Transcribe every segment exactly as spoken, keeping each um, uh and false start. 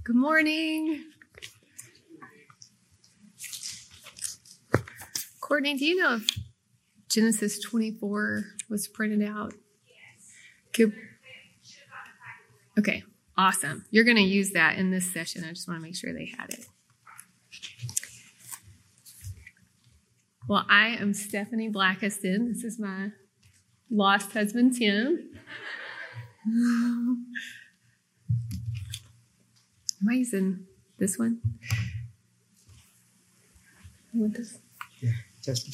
Good morning. Courtney, do you know if Genesis twenty-four was printed out? Yes. Good. Okay, awesome. You're going to use that in this session. I just want to make sure they had it. Well, I am Stephanie Blackiston. This is my lost husband, Tim. Am I using this one? You want this? Yeah, testing.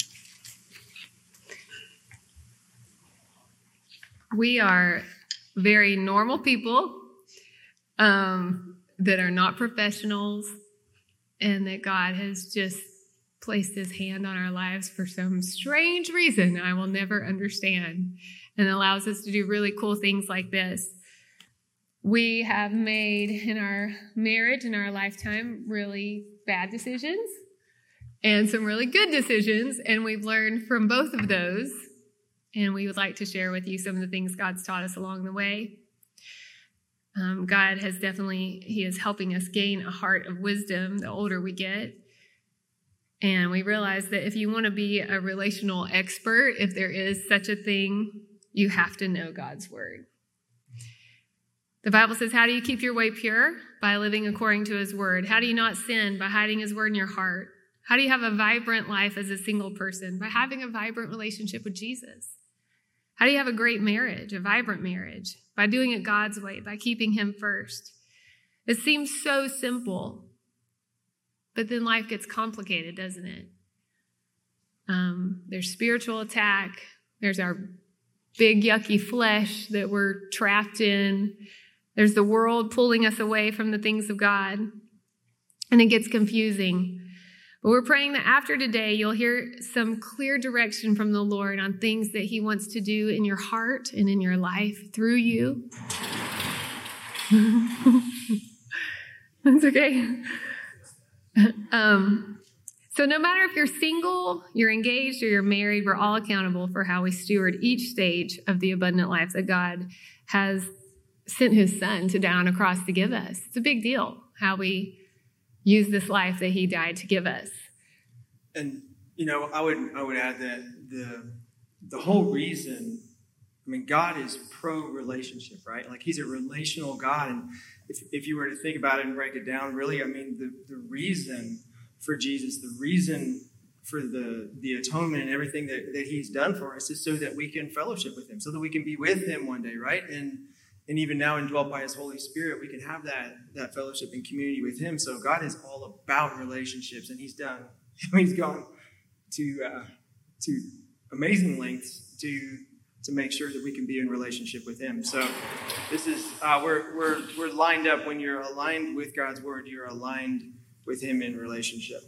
We are very normal people um, that are not professionals, and that God has just placed his hand on our lives for some strange reason I will never understand, and allows us to do really cool things like this. We have made in our marriage, in our lifetime, really bad decisions and some really good decisions, and we've learned from both of those, and we would like to share with you some of the things God's taught us along the way. Um, God has definitely, he is helping us gain a heart of wisdom the older we get. And we realize that if you want to be a relational expert, if there is such a thing, you have to know God's word. The Bible says, how do you keep your way pure? By living according to his word. How do you not sin? By hiding his word in your heart. How do you have a vibrant life as a single person? By having a vibrant relationship with Jesus. How do you have a great marriage, a vibrant marriage? By doing it God's way, by keeping him first. It seems so simple, but then life gets complicated, doesn't it? Um, there's spiritual attack. There's our big, yucky flesh that we're trapped in. There's the world pulling us away from the things of God. And it gets confusing. But we're praying that after today, you'll hear some clear direction from the Lord on things that he wants to do in your heart and in your life through you. That's okay. Um, so no matter if you're single, you're engaged, or you're married, we're all accountable for how we steward each stage of the abundant life that God has sent his son to down across to give us. It's a big deal how we use this life that he died to give us. And, you know, I would I would add that the the whole reason, I mean, God is pro-relationship, right? Like, he's a relational God. And if, if you were to think about it and break it down, really, I mean, the, the reason for Jesus, the reason for the, the atonement and everything that, that he's done for us is so that we can fellowship with him, so that we can be with him one day, right? And and even now, indwelt by his Holy Spirit, we can have that, that fellowship and community with him. So God is all about relationships, and he's done, he's gone to uh, to amazing lengths to to make sure that we can be in relationship with him. So this is, uh, we're, we're, we're lined up. When you're aligned with God's word, you're aligned with him in relationship.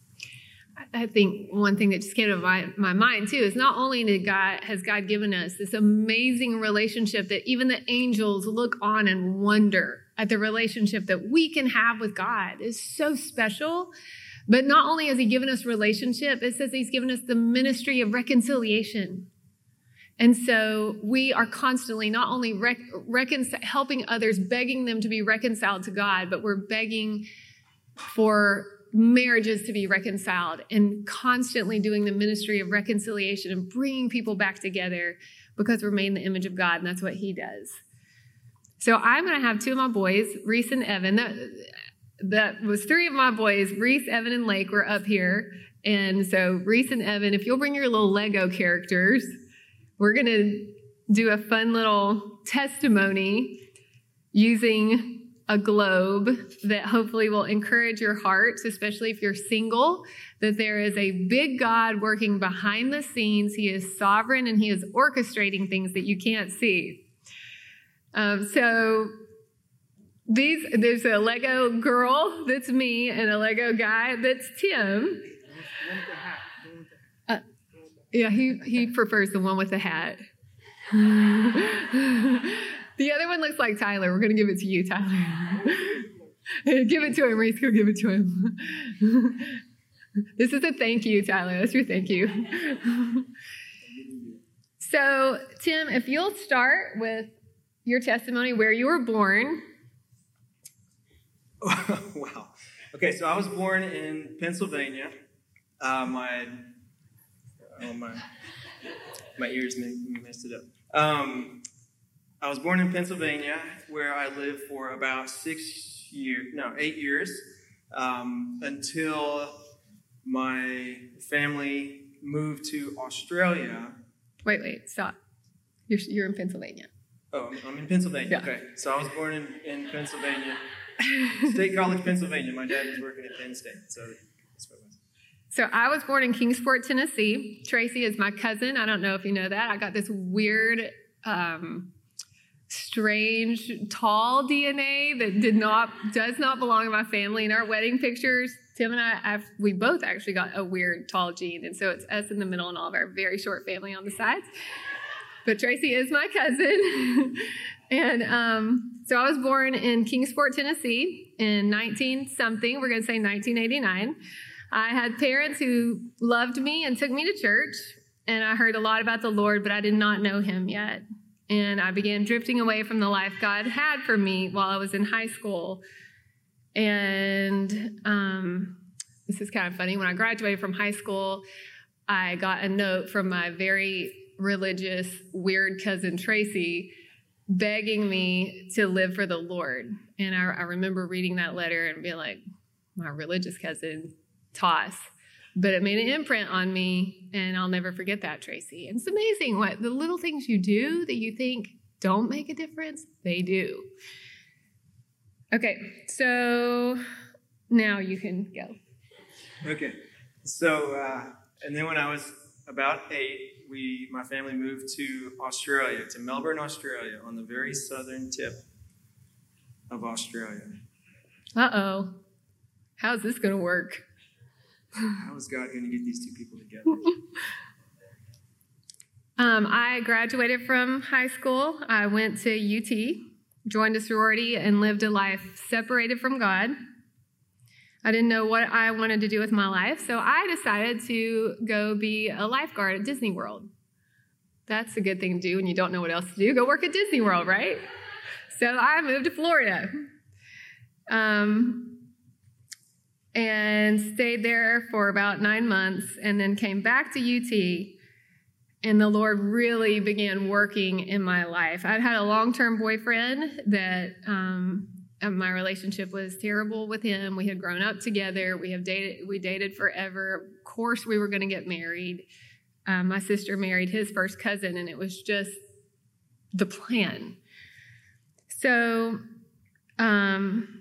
I think one thing that just came to my, my mind too is not only did God, has God given us this amazing relationship that even the angels look on and wonder at the relationship that we can have with God. It's so special. But not only has he given us relationship, it says he's given us the ministry of reconciliation. And so we are constantly not only rec- recon- helping others, begging them to be reconciled to God, but we're begging for marriages to be reconciled, and constantly doing the ministry of reconciliation and bringing people back together because we're made in the image of God, and that's what he does. So I'm going to have two of my boys, Reese and Evan. That, that was three of my boys. Reese, Evan, and Lake were up here. And so Reese and Evan, if you'll bring your little Lego characters, we're going to do a fun little testimony using a globe that hopefully will encourage your hearts, especially if you're single, that there is a big God working behind the scenes. He is sovereign, and he is orchestrating things that you can't see. Um, so these, there's a Lego girl that's me, and a Lego guy that's Tim. Uh, yeah, he, he prefers the one with the hat. The other one looks like Tyler. We're going to give it to you, Tyler. Give it to him, Reese. Go give it to him. This is a thank you, Tyler. That's your thank you. So, Tim, if you'll start with your testimony, where you were born. Wow. Okay, so I was born in Pennsylvania. Uh, my oh my my ears messed it up. Um, I was born in Pennsylvania, where I lived for about six years, no, eight years, um, until my family moved to Australia. Wait, wait, stop. You're you're in Pennsylvania. Oh, I'm, I'm in Pennsylvania. Yeah. Okay, so I was born in, in Pennsylvania, State College, Pennsylvania. My dad was working at Penn State, so that's what it was. So I was born in Kingsport, Tennessee. Tracy is my cousin. I don't know if you know that. I got this weird, um, strange, tall D N A that did not does not belong in my family. In our wedding pictures, Tim and I, I've, we both actually got a weird, tall gene, and so it's us in the middle and all of our very short family on the sides. But Tracy is my cousin. And um, so I was born in Kingsport, Tennessee in nineteen something. We're going to say nineteen eighty-nine. I had parents who loved me and took me to church. And I heard a lot about the Lord, but I did not know him yet. And I began drifting away from the life God had for me while I was in high school. And um, this is kind of funny. When I graduated from high school, I got a note from my very religious, weird cousin Tracy begging me to live for the Lord. And I, I remember reading that letter and being like, my religious cousin, toss. But it made an imprint on me, and I'll never forget that, Tracy. And it's amazing what the little things you do that you think don't make a difference, they do. Okay, so now you can go. Okay, so, uh, and then when I was about eight, we, my family moved to Australia, to Melbourne, Australia, on the very southern tip of Australia. Uh-oh. How's this going to work? How is God going to get these two people together? um, I graduated from high school. I went to U T, joined a sorority, and lived a life separated from God. I didn't know what I wanted to do with my life, so I decided to go be a lifeguard at Disney World. That's a good thing to do when you don't know what else to do. Go work at Disney World, right? So I moved to Florida um, and stayed there for about nine months and then came back to U T, and the Lord really began working in my life. I'd had a long-term boyfriend that... Um, And my relationship was terrible with him. We had grown up together. We have dated. We dated forever. Of course, we were going to get married. Um, my sister married his first cousin, and it was just the plan. So um,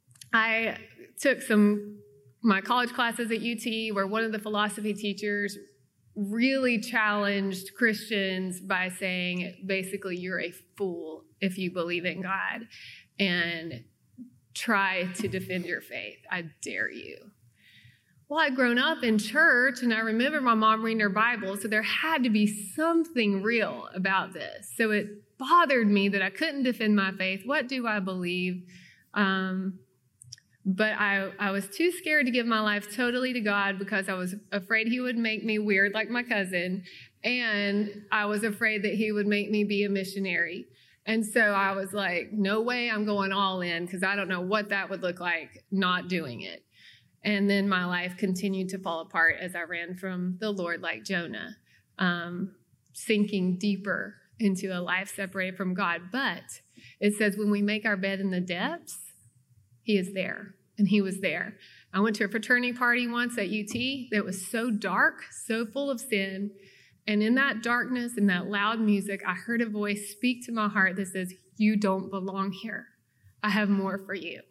I took some my college classes at U T, where one of the philosophy teachers really challenged Christians by saying, basically, you're a fool if you believe in God. And try to defend your faith. I dare you. Well, I'd grown up in church, and I remember my mom reading her Bible, so there had to be something real about this. So it bothered me that I couldn't defend my faith. What do I believe? Um, but I, I was too scared to give my life totally to God because I was afraid he would make me weird like my cousin, and I was afraid that he would make me be a missionary. And so I was like, no way, I'm going all in, because I don't know what that would look like not doing it. And then my life continued to fall apart as I ran from the Lord like Jonah, um, sinking deeper into a life separated from God. But it says when we make our bed in the depths, he is there, and he was there. I went to a fraternity party once at U T that was so dark, so full of sin. And in that darkness and that loud music, I heard a voice speak to my heart that says, you don't belong here. I have more for you.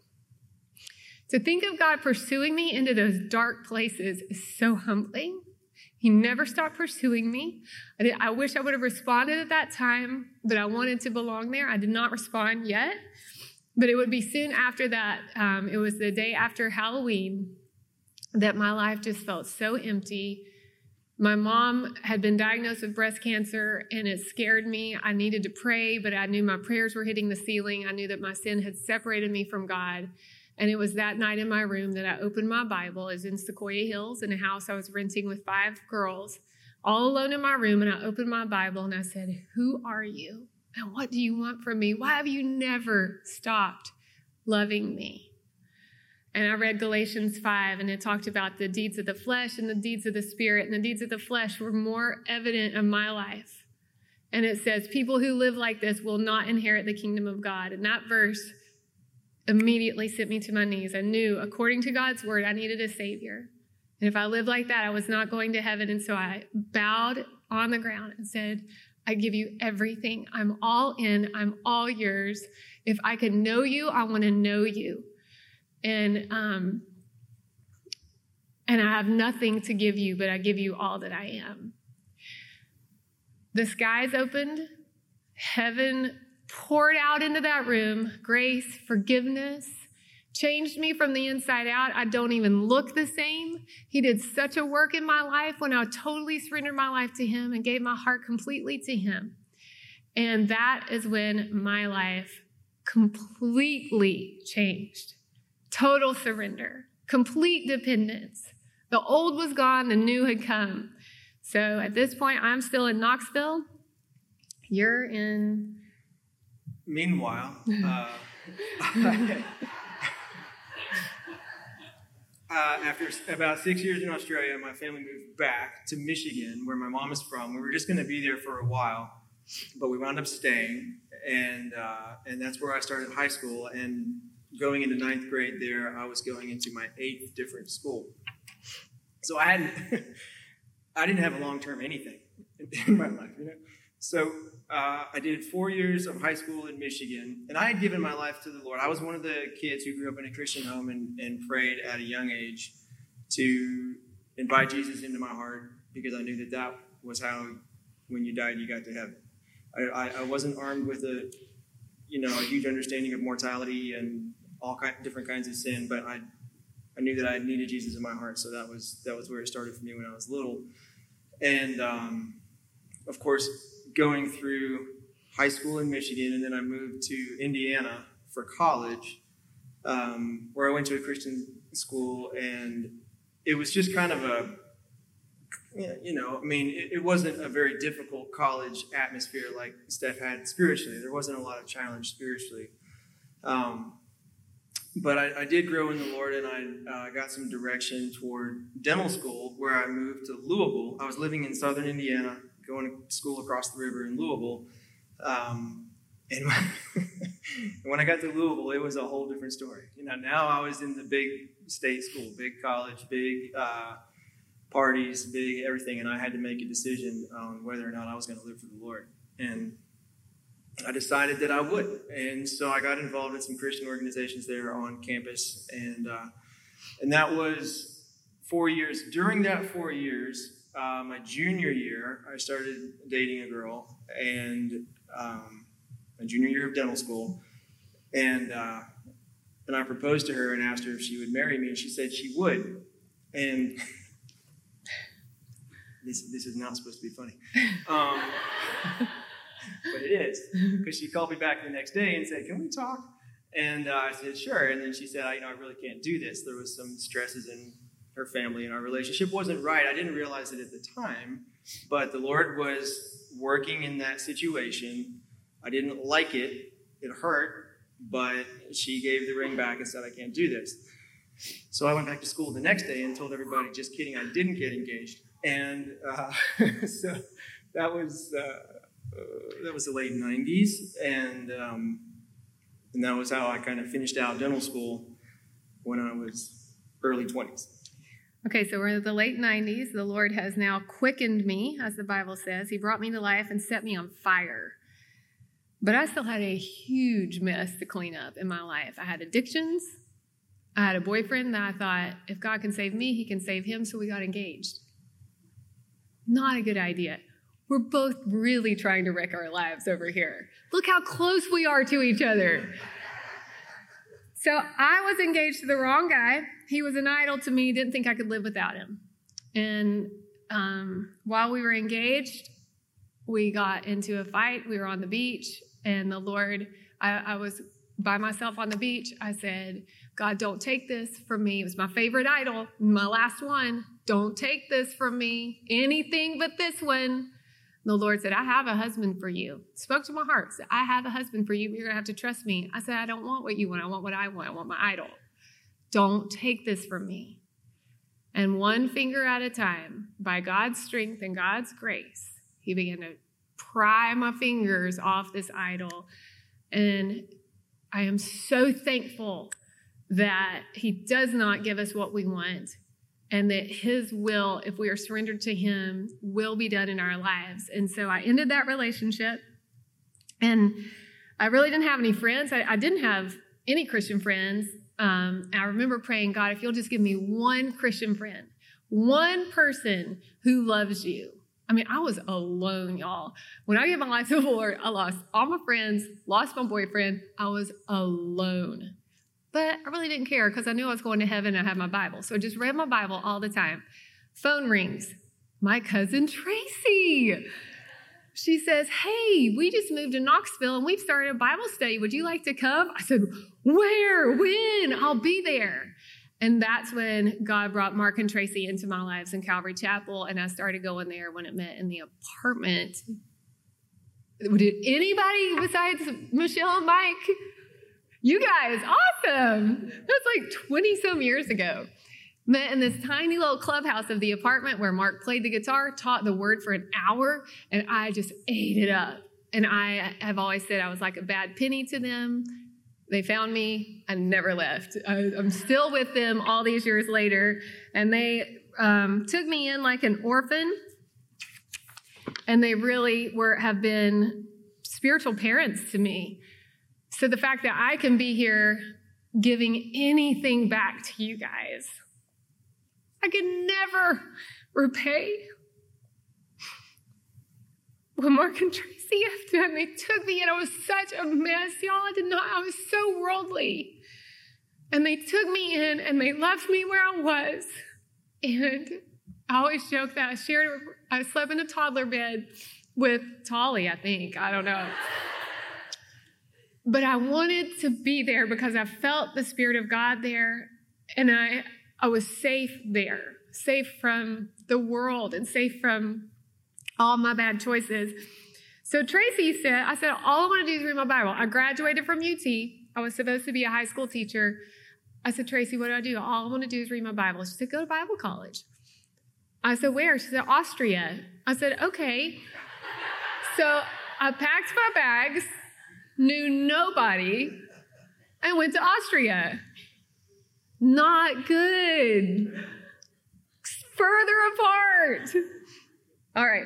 To think of God pursuing me into those dark places is so humbling. He never stopped pursuing me. I, did, I wish I would have responded at that time, but I wanted to belong there. I did not respond yet. But it would be soon after that. Um, it was the day after Halloween that my life just felt so empty. My mom had been diagnosed with breast cancer, and it scared me. I needed to pray, but I knew my prayers were hitting the ceiling. I knew that my sin had separated me from God. And it was that night in my room that I opened my Bible. It was in Sequoia Hills in a house I was renting with five girls, all alone in my room. And I opened my Bible and I said, who are you? And what do you want from me? Why have you never stopped loving me? And I read Galatians five, and it talked about the deeds of the flesh and the deeds of the spirit. And the deeds of the flesh were more evident in my life. And it says, people who live like this will not inherit the kingdom of God. And that verse immediately sent me to my knees. I knew, according to God's word, I needed a Savior. And if I lived like that, I was not going to heaven. And so I bowed on the ground and said, I give you everything. I'm all in. I'm all yours. If I can know you, I want to know you. And um, and I have nothing to give you, but I give you all that I am. The skies opened. Heaven poured out into that room. Grace, forgiveness, changed me from the inside out. I don't even look the same. He did such a work in my life when I totally surrendered my life to him and gave my heart completely to him. And that is when my life completely changed. Total surrender, complete dependence. The old was gone, the new had come. So at this point, I'm still in Knoxville. You're in... Meanwhile, uh, Uh, after about six years in Australia, my family moved back to Michigan, where my mom is from. We were just going to be there for a while, but we wound up staying, and uh, and that's where I started high school. And going into ninth grade there, I was going into my eighth different school. So I hadn't, I didn't have a long-term anything in my life, you know. So uh, I did four years of high school in Michigan, and I had given my life to the Lord. I was one of the kids who grew up in a Christian home and, and prayed at a young age to invite Jesus into my heart, because I knew that that was how, when you died, you got to heaven. I, I, I wasn't armed with a, you know, a huge understanding of mortality and all kind, different kinds of sin, but I, I knew that I needed Jesus in my heart. So that was that was where it started for me when I was little, and um, of course, going through high school in Michigan, and then I moved to Indiana for college, um, where I went to a Christian school, and it was just kind of a, you know, I mean, it, it wasn't a very difficult college atmosphere like Steph had spiritually. There wasn't a lot of challenge spiritually. Um, but I, I did grow in the Lord, and I uh, got some direction toward dental school, where I moved to Louisville. I was living in southern Indiana, going to school across the river in Louisville. Um, and when I got to Louisville, it was a whole different story. You know, now I was in the big state school, big college, big uh, parties, big everything, and I had to make a decision on whether or not I was going to live for the Lord. And I decided that I would. And so I got involved in some Christian organizations there on campus, and uh, and that was four years. During that four years, Uh, my junior year, I started dating a girl, and um, my junior year of dental school, and uh, and I proposed to her and asked her if she would marry me, and she said she would. And this this is not supposed to be funny, um, but it is, because she called me back the next day and said, "Can we talk?" And uh, I said, "Sure." And then she said, I, "You know, I really can't do this. There was some stresses in her family, and our relationship wasn't right." I didn't realize it at the time, but the Lord was working in that situation. I didn't like it. It hurt, but she gave the ring back and said, "I can't do this." So I went back to school the next day and told everybody, just kidding, I didn't get engaged. And uh, so that was uh, uh, that was the late nineties, and um, and that was how I kind of finished out dental school when I was early twenties. Okay, so we're in the late nineties. The Lord has now quickened me, as the Bible says. He brought me to life and set me on fire. But I still had a huge mess to clean up in my life. I had addictions. I had a boyfriend that I thought, if God can save me, he can save him, so we got engaged. Not a good idea. We're both really trying to wreck our lives over here. Look how close we are to each other. So I was engaged to the wrong guy. He was an idol to me, didn't think I could live without him. And um, while we were engaged, we got into a fight. We were on the beach, and the Lord, I, I was by myself on the beach. I said, "God, don't take this from me." It was my favorite idol, my last one. "Don't take this from me, anything but this one." The Lord said, "I have a husband for you." Spoke to my heart. Said, "I have a husband for you, but you're going to have to trust me." I said, "I don't want what you want. I want what I want. I want my idol." don't take this from me. And one finger at a time, by God's strength and God's grace, he began to pry my fingers off this idol. And I am so thankful that he does not give us what we want, and that his will, if we are surrendered to him, will be done in our lives. And so I ended that relationship, and I really didn't have any friends. I, I didn't have any Christian friends. Um, I remember praying, God, if you'll just give me one Christian friend, one person who loves you. I mean, I was alone, y'all. When I gave my life to the Lord, I lost all my friends, lost my boyfriend. I was alone. But I really didn't care because I knew I was going to heaven and I had my Bible. So I just read my Bible all the time. Phone rings. My cousin Tracy. She says, hey, we just moved to Knoxville and we've started a Bible study. Would you like to come? I said, where? When? I'll be there. And that's when God brought Mark and Tracy into my lives in Calvary Chapel. And I started going there when it met in the apartment. Did anybody besides Michelle and Mike? You guys, awesome. That's like twenty some years ago. Met in this tiny little clubhouse of the apartment where Mark played the guitar, taught the word for an hour, and I just ate it up. And I have always said I was like a bad penny to them. They found me. I never left. I, I'm still with them all these years later. And they um, took me in like an orphan. And they really were have been spiritual parents to me. So the fact that I can be here giving anything back to you guys, I can never repay what Mark and Tracy have done. They took me, and I was such a mess, y'all. I did not, I was so worldly. And they took me in, and they left me where I was. And I always joke that I shared, I slept in a toddler bed with Tolly, I think. I don't know. But I wanted to be there because I felt the Spirit of God there, and I, I was safe there, safe from the world and safe from all my bad choices. So Tracy said, I said, all I want to do is read my Bible. I graduated from U T. I was supposed to be a high school teacher. I said, Tracy, what do I do? All I want to do is read my Bible. She said, go to Bible college. I said, where? She said, Austria. I said, okay. So I packed my bags, knew nobody, and went to Austria. Not good. Further apart. All right.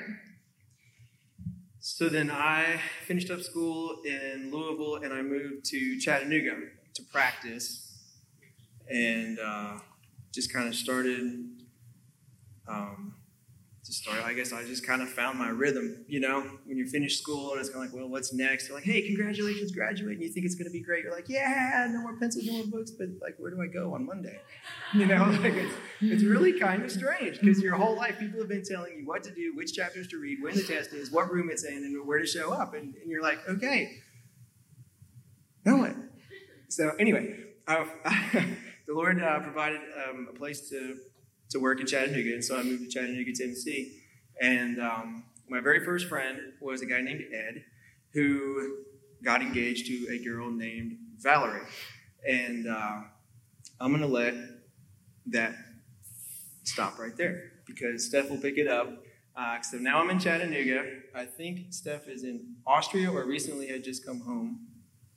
So then I finished up school in Louisville, and I moved to Chattanooga to practice, and uh, just kind of started, um, just started, I guess I just kind of found my rhythm, you know, when you finish school, and it's kind of like, well, what's next? They're like, hey, congratulations, graduate, and you think it's going to be great. You're like, yeah, no more pencils, no more books, but like, where do I go on Monday? You know, like it's, it's really kind of strange, because your whole life, people have been telling you what to do, which chapters to read, when the test is, what room it's in, and where to show up, and, and you're like, okay, now what? So anyway, uh, the Lord uh, provided um, a place to to work in Chattanooga, and so I moved to Chattanooga, Tennessee. And um, my very first friend was a guy named Ed, who got engaged to a girl named Valerie. And uh, I'm going to let that stop right there, because Steph will pick it up. Uh, so now I'm in Chattanooga. I think Steph is in Austria, or recently had just come home.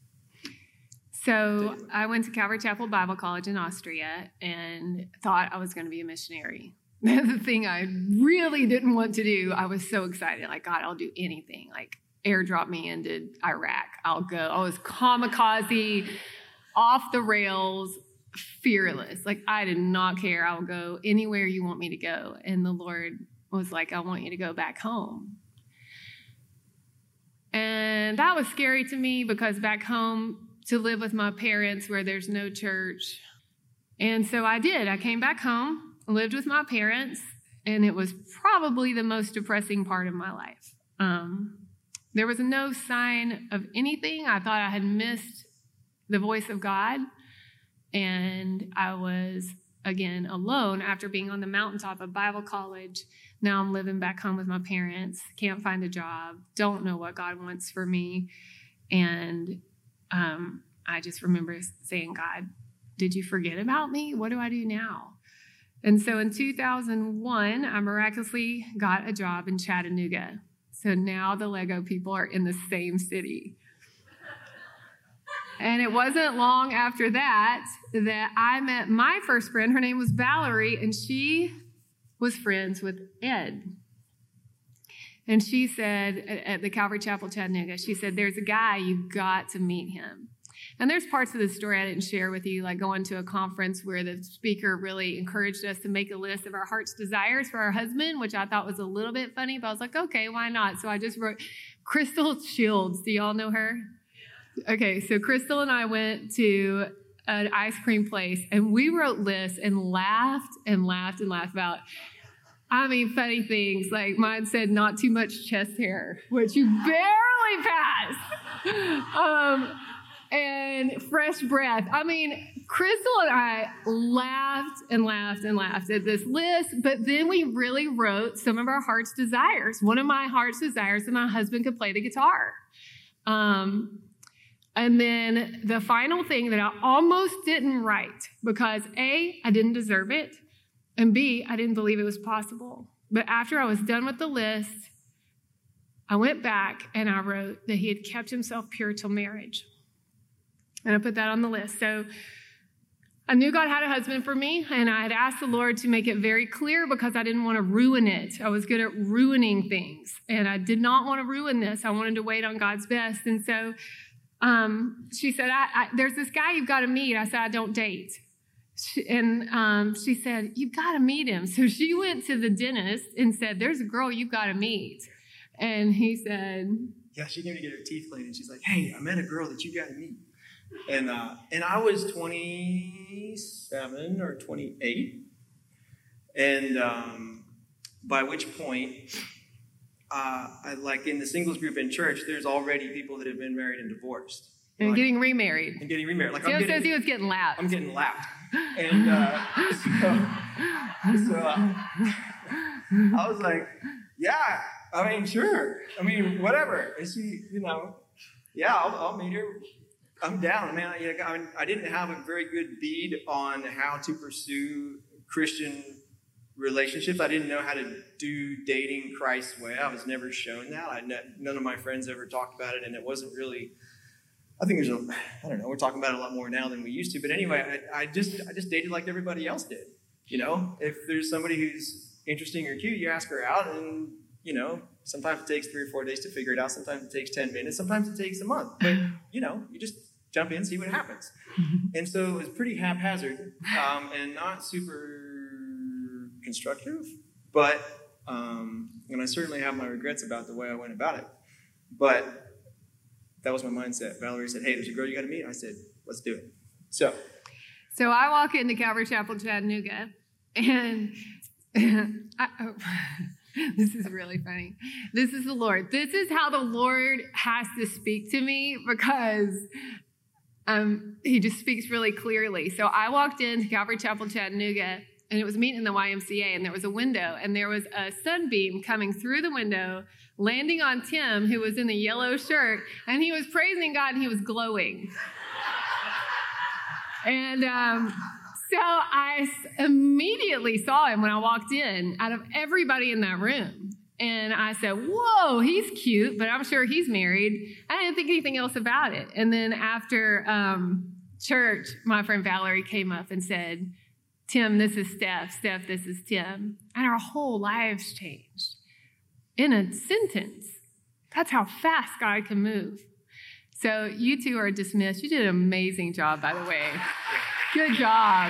So I went to Calvary Chapel Bible College in Austria and thought I was going to be a missionary. That's the thing I really didn't want to do. I was so excited. Like, God, I'll do anything. Like, airdrop me into Iraq. I'll go. I was kamikaze, off the rails, fearless. Like, I did not care. I'll go anywhere you want me to go. And the Lord was like, I want you to go back home. And that was scary to me, because back home, to live with my parents where there's no church. And so I did. I came back home, lived with my parents, and it was probably the most depressing part of my life. Um, there was no sign of anything. I thought I had missed the voice of God, and I was, again, alone after being on the mountaintop of Bible college. Now I'm living back home with my parents, can't find a job, don't know what God wants for me, and Um, I just remember saying, God, did you forget about me? What do I do now? And so in two thousand one, I miraculously got a job in Chattanooga. So now the Lego people are in the same city. And it wasn't long after that that I met my first friend. Her name was Valerie, and she was friends with Ed. And she said, at the Calvary Chapel Chattanooga, she said, there's a guy, you've got to meet him. And there's parts of the story I didn't share with you, like going to a conference where the speaker really encouraged us to make a list of our heart's desires for our husband, which I thought was a little bit funny, but I was like, okay, why not? So I just wrote Crystal Shields. Do y'all know her? Okay, so Crystal and I went to an ice cream place, and we wrote lists and laughed and laughed and laughed about, I mean, funny things. Like mine said, not too much chest hair, which you barely passed. Um, and fresh breath. I mean, Crystal and I laughed and laughed and laughed at this list, but then we really wrote some of our heart's desires. One of my heart's desires that my husband could play the guitar. Um, And then the final thing that I almost didn't write because A, I didn't deserve it, and B, I didn't believe it was possible. But after I was done with the list, I went back and I wrote that he had kept himself pure till marriage. And I put that on the list. So I knew God had a husband for me, and I had asked the Lord to make it very clear because I didn't want to ruin it. I was good at ruining things, and I did not want to ruin this. I wanted to wait on God's best. And so Um, she said, I, I, there's this guy you've got to meet. I said, I don't date. She, and um, she said, you've got to meet him. So she went to the dentist and said, there's a girl you've got to meet. And he said, yeah, she came to get her teeth cleaned, and she's like, hey, I met a girl that you got to meet. And uh, and I was twenty-seven or twenty-eight. And um, by which point, Uh, I, like in the singles group in church, there's already people that have been married and divorced. And like, getting remarried. And getting remarried. Like Joe I'm getting, says he was getting lapped. I'm getting lapped. And uh, so, so uh, I was like, yeah, I mean, sure. I mean, whatever. And she, you know, yeah, I'll, I'll meet her. I'm down. Man, I, I, mean, I didn't have a very good bead on how to pursue Christian relationships. I didn't know how to do dating Christ's way. I was never shown that. I none of my friends ever talked about it, and it wasn't really. I think there's a. I don't know. We're talking about it a lot more now than we used to. But anyway, I, I just I just dated like everybody else did. You know, if there's somebody who's interesting or cute, you ask her out, and you know, sometimes it takes three or four days to figure it out. Sometimes it takes ten minutes. Sometimes it takes a month. But you know, you just jump in, see what happens. And so it was pretty haphazard um, and not super constructive, but um, and I certainly have my regrets about the way I went about it. But that was my mindset. Valerie said, "Hey, there's a girl you got to meet." I said, "Let's do it." So, so I walk into Calvary Chapel Chattanooga, and I, oh, this is really funny. This is the Lord. This is how the Lord has to speak to me because um, He just speaks really clearly. So I walked into Calvary Chapel Chattanooga. And it was a meeting in the Y M C A, and there was a window, and there was a sunbeam coming through the window, landing on Tim, who was in the yellow shirt, and he was praising God, and he was glowing. And um, so I immediately saw him when I walked in, out of everybody in that room. And I said, whoa, he's cute, but I'm sure he's married. I didn't think anything else about it. And then after um, church, my friend Valerie came up and said, Tim, this is Steph. Steph, this is Tim. And our whole lives changed in a sentence. That's how fast God can move. So you two are dismissed. You did an amazing job, by the way. Good job.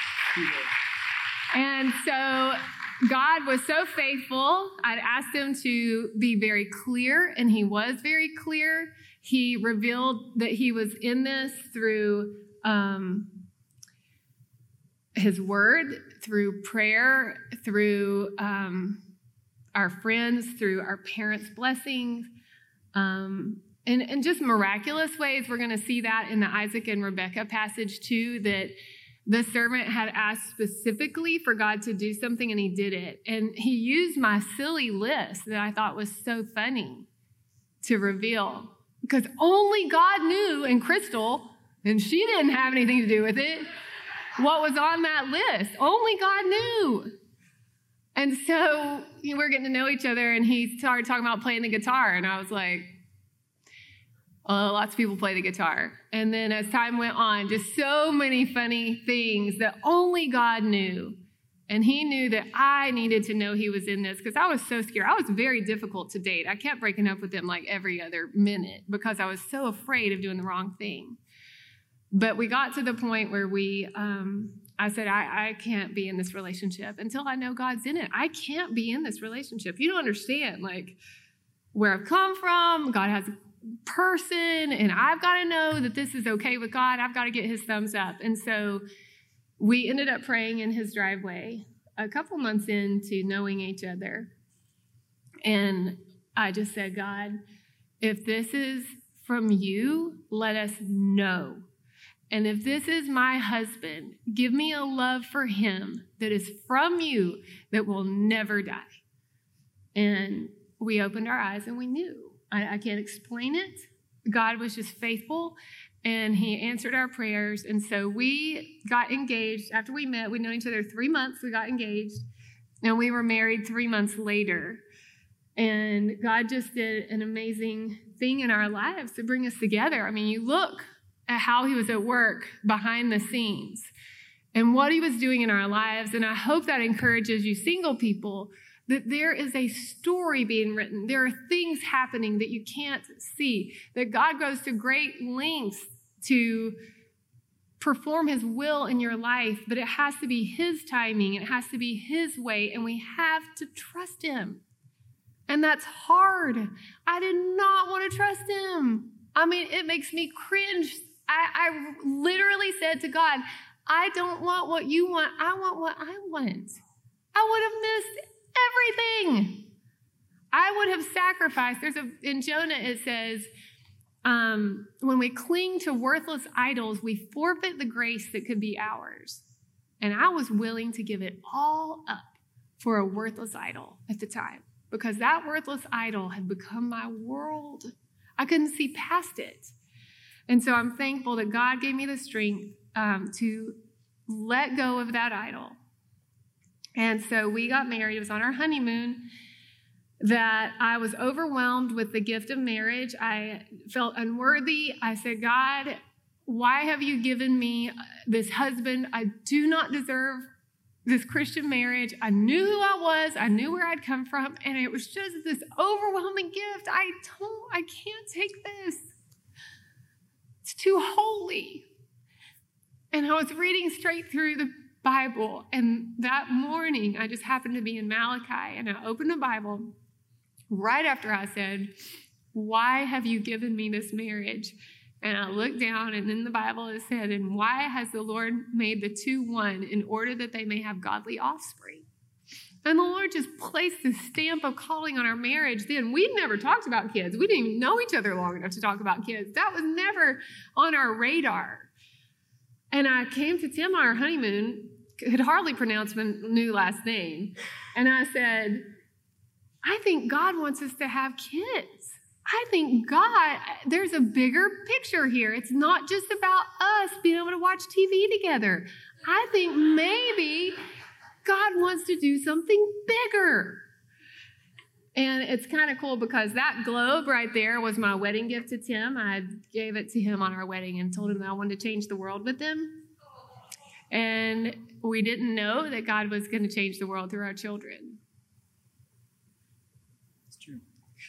And so God was so faithful. I'd asked him to be very clear, and he was very clear. He revealed that he was in this through um, his word, through prayer, through um, our friends, through our parents' blessings, um, and, and just miraculous ways. We're going to see that in the Isaac and Rebecca passage too, that the servant had asked specifically for God to do something, and he did it. And he used my silly list that I thought was so funny to reveal, because only God knew, and Crystal, and she didn't have anything to do with it, what was on that list. Only God knew. And so we were getting to know each other, and he started talking about playing the guitar, and I was like, oh, lots of people play the guitar. And then as time went on, just so many funny things that only God knew. And he knew that I needed to know he was in this because I was so scared. I was very difficult to date. I kept breaking up with him like every other minute because I was so afraid of doing the wrong thing. But we got to the point where we, um, I said, I, I can't be in this relationship until I know God's in it. I can't be in this relationship. You don't understand, like, where I've come from. God has a person, and I've got to know that this is okay with God. I've got to get his thumbs up. And so we ended up praying in his driveway a couple months into knowing each other. And I just said, God, if this is from you, let us know. And if this is my husband, give me a love for him that is from you that will never die. And we opened our eyes and we knew. I, I can't explain it. God was just faithful, and he answered our prayers. And so we got engaged. After we met, we'd known each other three months. We got engaged, and we were married three months later. And God just did an amazing thing in our lives to bring us together. I mean, you look at how he was at work behind the scenes and what he was doing in our lives. And I hope that encourages you single people, that there is a story being written. There are things happening that you can't see, that God goes to great lengths to perform his will in your life, but it has to be his timing. It has to be his way, and we have to trust him. And that's hard. I did not want to trust him. I mean, it makes me cringe. I, I literally said to God, I don't want what you want. I want what I want. I would have missed everything. I would have sacrificed. There's a, in Jonah it says, um, when we cling to worthless idols, we forfeit the grace that could be ours. And I was willing to give it all up for a worthless idol at the time, because that worthless idol had become my world. I couldn't see past it. And so I'm thankful that God gave me the strength um, to let go of that idol. And so we got married. It was on our honeymoon that I was overwhelmed with the gift of marriage. I felt unworthy. I said, God, why have you given me this husband? I do not deserve this Christian marriage. I knew who I was. I knew where I'd come from. And it was just this overwhelming gift. I don't, I can't take this. It's too holy. And I was reading straight through the Bible. And that morning, I just happened to be in Malachi. And I opened the Bible right after I said, why have you given me this marriage? And I looked down, and in the Bible it said, and why has the Lord made the two one in order that they may have godly offspring? And the Lord just placed this stamp of calling on our marriage then. We'd never talked about kids. We didn't even know each other long enough to talk about kids. That was never on our radar. And I came to Tim on our honeymoon, could hardly pronounce my new last name. And I said, I think God wants us to have kids. I think God, there's a bigger picture here. It's not just about us being able to watch T V together. I think maybe God wants to do something bigger. And it's kind of cool because that globe right there was my wedding gift to Tim. I gave it to him on our wedding and told him that I wanted to change the world with him. And we didn't know that God was going to change the world through our children. It's true.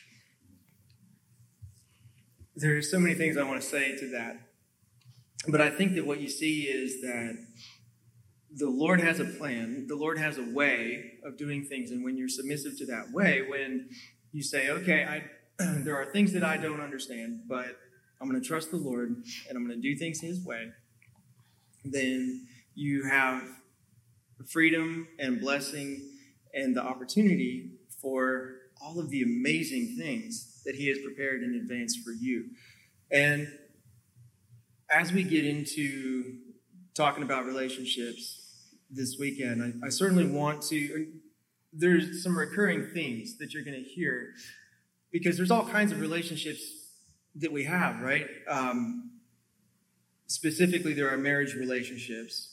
There are so many things I want to say to that. But I think that what you see is that the Lord has a plan. The Lord has a way of doing things. And when you're submissive to that way, when you say, okay, I, there are things that I don't understand, but I'm going to trust the Lord and I'm going to do things his way, then you have freedom and blessing and the opportunity for all of the amazing things that he has prepared in advance for you. And as we get into talking about relationships this weekend, I, I certainly want to, there's some recurring themes that you're going to hear, because there's all kinds of relationships that we have, right? Um, specifically, there are marriage relationships.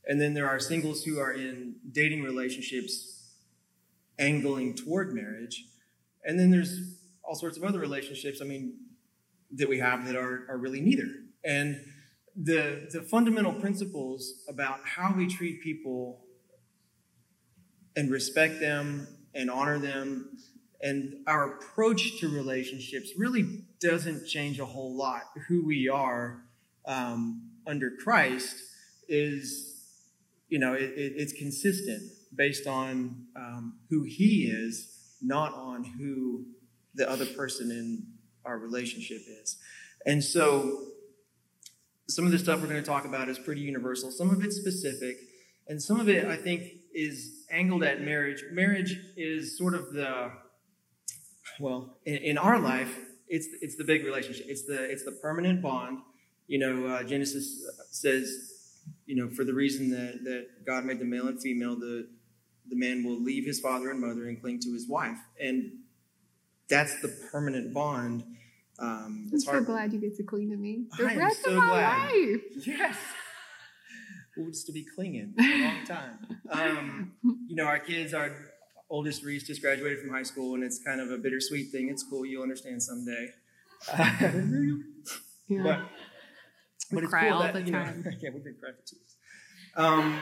And then there are singles who are in dating relationships angling toward marriage. And then there's all sorts of other relationships, I mean, that we have that are, are really neither. And the, the fundamental principles about how we treat people and respect them and honor them and our approach to relationships really doesn't change a whole lot. Who we are um, under Christ is, you know, it, it, it's consistent based on um, who he is, not on who the other person in our relationship is. And so some of the stuff we're going to talk about is pretty universal. Some of it's specific, and some of it, I think, is angled at marriage. Marriage is sort of the, well, in, in our life, it's it's the big relationship. It's the it's the permanent bond. You know, uh, Genesis says, you know, for the reason that, that God made the male and female, the the man will leave his father and mother and cling to his wife, and that's the permanent bond. Um, I'm so glad you get to cling to me the I rest am so of my glad. life. Yes. Well, just to be clinging for a long time. Um, you know, our kids, our oldest Reese just graduated from high school, and it's kind of a bittersweet thing. It's cool. You'll understand someday. Uh, Yeah. but We but it's cry cool all that, the you know, time. yeah, we've been crying for two years. Um,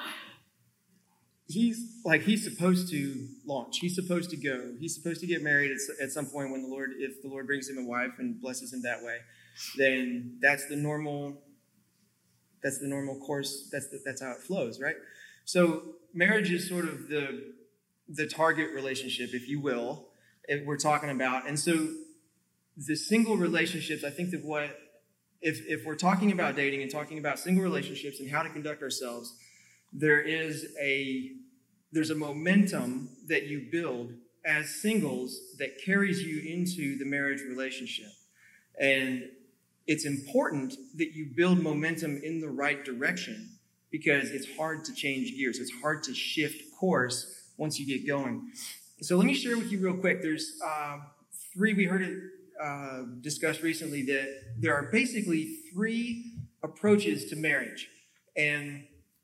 he's like he's supposed to launch. He's supposed to go. He's supposed to get married at, at some point when the Lord, if the Lord brings him a wife and blesses him that way, then that's the normal. That's the normal course. That's the, that's how it flows, right? So marriage is sort of the the target relationship, if you will, if we're talking about. And so the single relationships, I think that what if if we're talking about dating and talking about single relationships and how to conduct ourselves, there is a there's a momentum that you build as singles that carries you into the marriage relationship. And it's important that you build momentum in the right direction because it's hard to change gears. It's hard to shift course once you get going. So let me share with you real quick. There's uh, three, we heard it uh, discussed recently, that there are basically three approaches to marriage. And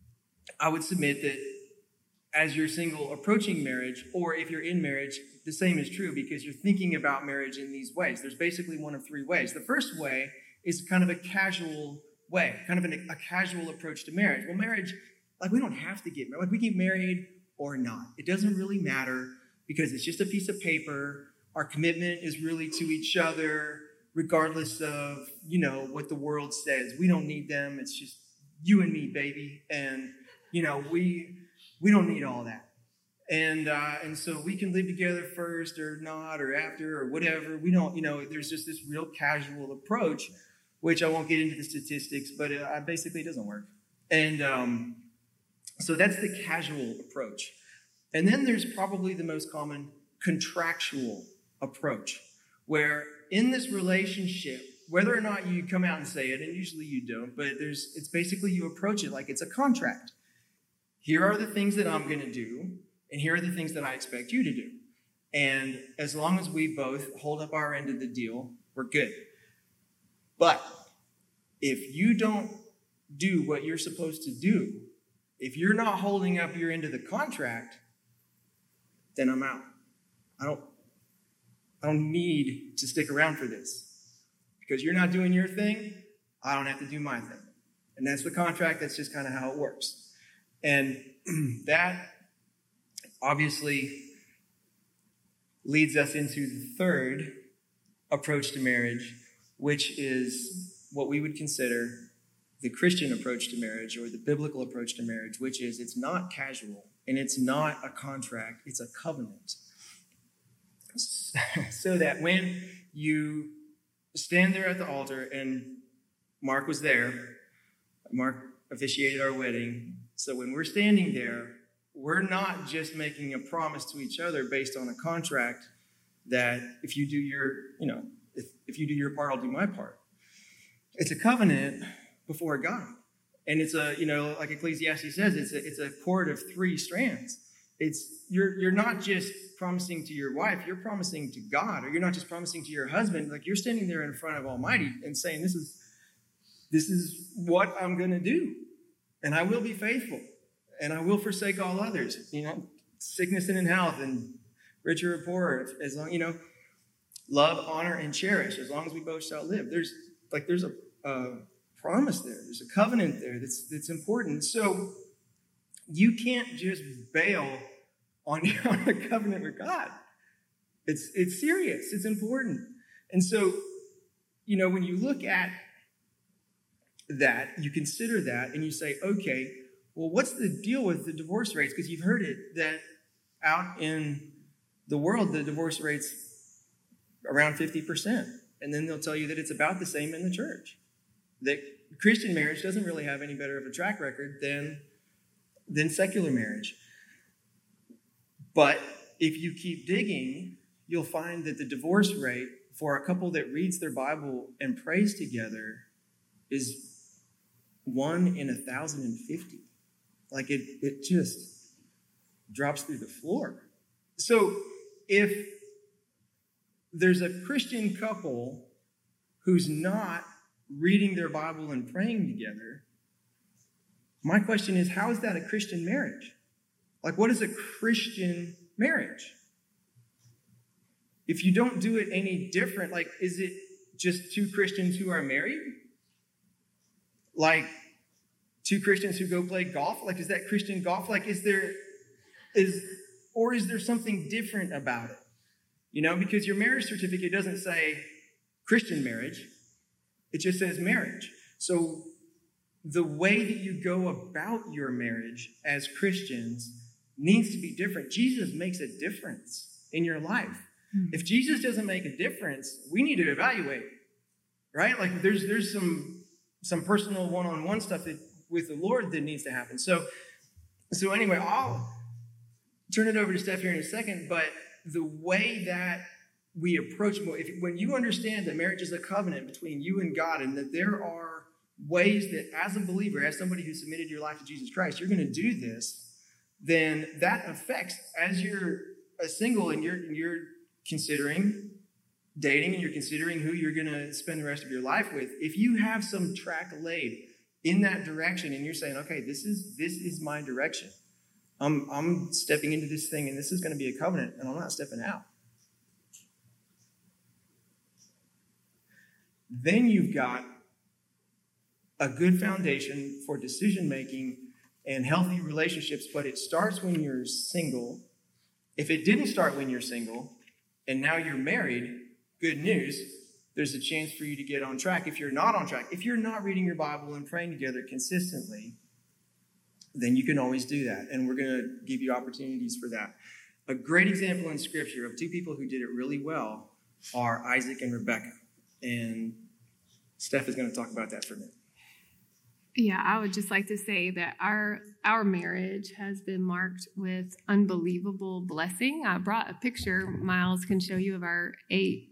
I would submit that as you're single approaching marriage, or if you're in marriage, the same is true because you're thinking about marriage in these ways. There's basically one of three ways. The first way is kind of a casual way, kind of an, a casual approach to marriage. Well, marriage, like we don't have to get married. Like we get married or not. It doesn't really matter because it's just a piece of paper. Our commitment is really to each other, regardless of, you know, what the world says. We don't need them. It's just you and me, baby. And, you know, we we don't need all that. And uh, and so we can live together first or not or after or whatever. We don't, you know, there's just this real casual approach, which I won't get into the statistics, but it uh, basically doesn't work. And um, so that's the casual approach. And then there's probably the most common contractual approach, where in this relationship, whether or not you come out and say it, and usually you don't, but there's it's basically you approach it like it's a contract. Here are the things that I'm going to do, and here are the things that I expect you to do. And as long as we both hold up our end of the deal, we're good. But if you don't do what you're supposed to do, if you're not holding up your end of the contract, then I'm out. I don't, I don't need to stick around for this. Because you're not doing your thing, I don't have to do my thing. And that's the contract. That's just kind of how it works. And that obviously leads us into the third approach to marriage, which is what we would consider the Christian approach to marriage or the biblical approach to marriage, which is it's not casual and it's not a contract, it's a covenant. So that when you stand there at the altar, and Mark was there, Mark officiated our wedding, so when we're standing there, we're not just making a promise to each other based on a contract that if you do your, you know, if, if you do your part, I'll do my part. It's a covenant before God. And it's a, you know, like Ecclesiastes says, it's a, it's a cord of three strands. It's, you're, you're not just promising to your wife, you're promising to God, or you're not just promising to your husband. Like you're standing there in front of Almighty and saying, this is, this is what I'm going to do. and I will be faithful, and I will forsake all others. You know, sickness and in health, and richer or poorer, as long, you know, love, honor, and cherish, as long as we both shall live. There's like there's a, a promise there. There's a covenant there that's that's important. So you can't just bail on, on a covenant with God. It's it's serious. It's important. And so, you know, when you look at that, you consider that, and you say, okay, well, what's the deal with the divorce rates? Because you've heard it that out in the world, the divorce rate's around fifty percent. And then they'll tell you that it's about the same in the church. That Christian marriage doesn't really have any better of a track record than, than secular marriage. But if you keep digging, you'll find that the divorce rate for a couple that reads their Bible and prays together is one in a thousand and fifty. Like it, it just drops through the floor. So if there's a Christian couple who's not reading their Bible and praying together, my question is, how is that a Christian marriage? Like, what is a Christian marriage? If you don't do it any different, like, is it just two Christians who are married? Like, two Christians who go play golf? Like, is that Christian golf? Like, is there, is, or is there something different about it? You know, because your marriage certificate doesn't say Christian marriage. It just says marriage. So the way that you go about your marriage as Christians needs to be different. Jesus makes a difference in your life. Mm-hmm. If Jesus doesn't make a difference, we need to evaluate, right? Like there's there's some some personal one-on-one stuff that with the Lord that needs to happen. So so anyway, I'll turn it over to Steph here in a second, but the way that we approach, if, when you understand that marriage is a covenant between you and God, and that there are ways that as a believer, as somebody who submitted your life to Jesus Christ, you're going to do this, then that affects, as you're a single and you're, you're considering dating and you're considering who you're going to spend the rest of your life with, if you have some track laid in that direction and you're saying, okay, this is this is my direction. I'm, I'm stepping into this thing, and this is going to be a covenant, and I'm not stepping out. Then you've got a good foundation for decision-making and healthy relationships, but it starts when you're single. If it didn't start when you're single, and now you're married, good news, there's a chance for you to get on track. If you're not on track, if you're not reading your Bible and praying together consistently, then you can always do that. And we're going to give you opportunities for that. A great example in Scripture of two people who did it really well are Isaac and Rebekah. And Steph is going to talk about that for a minute. Yeah, I would just like to say that our our marriage has been marked with unbelievable blessing. I brought a picture, Miles can show you, of our eight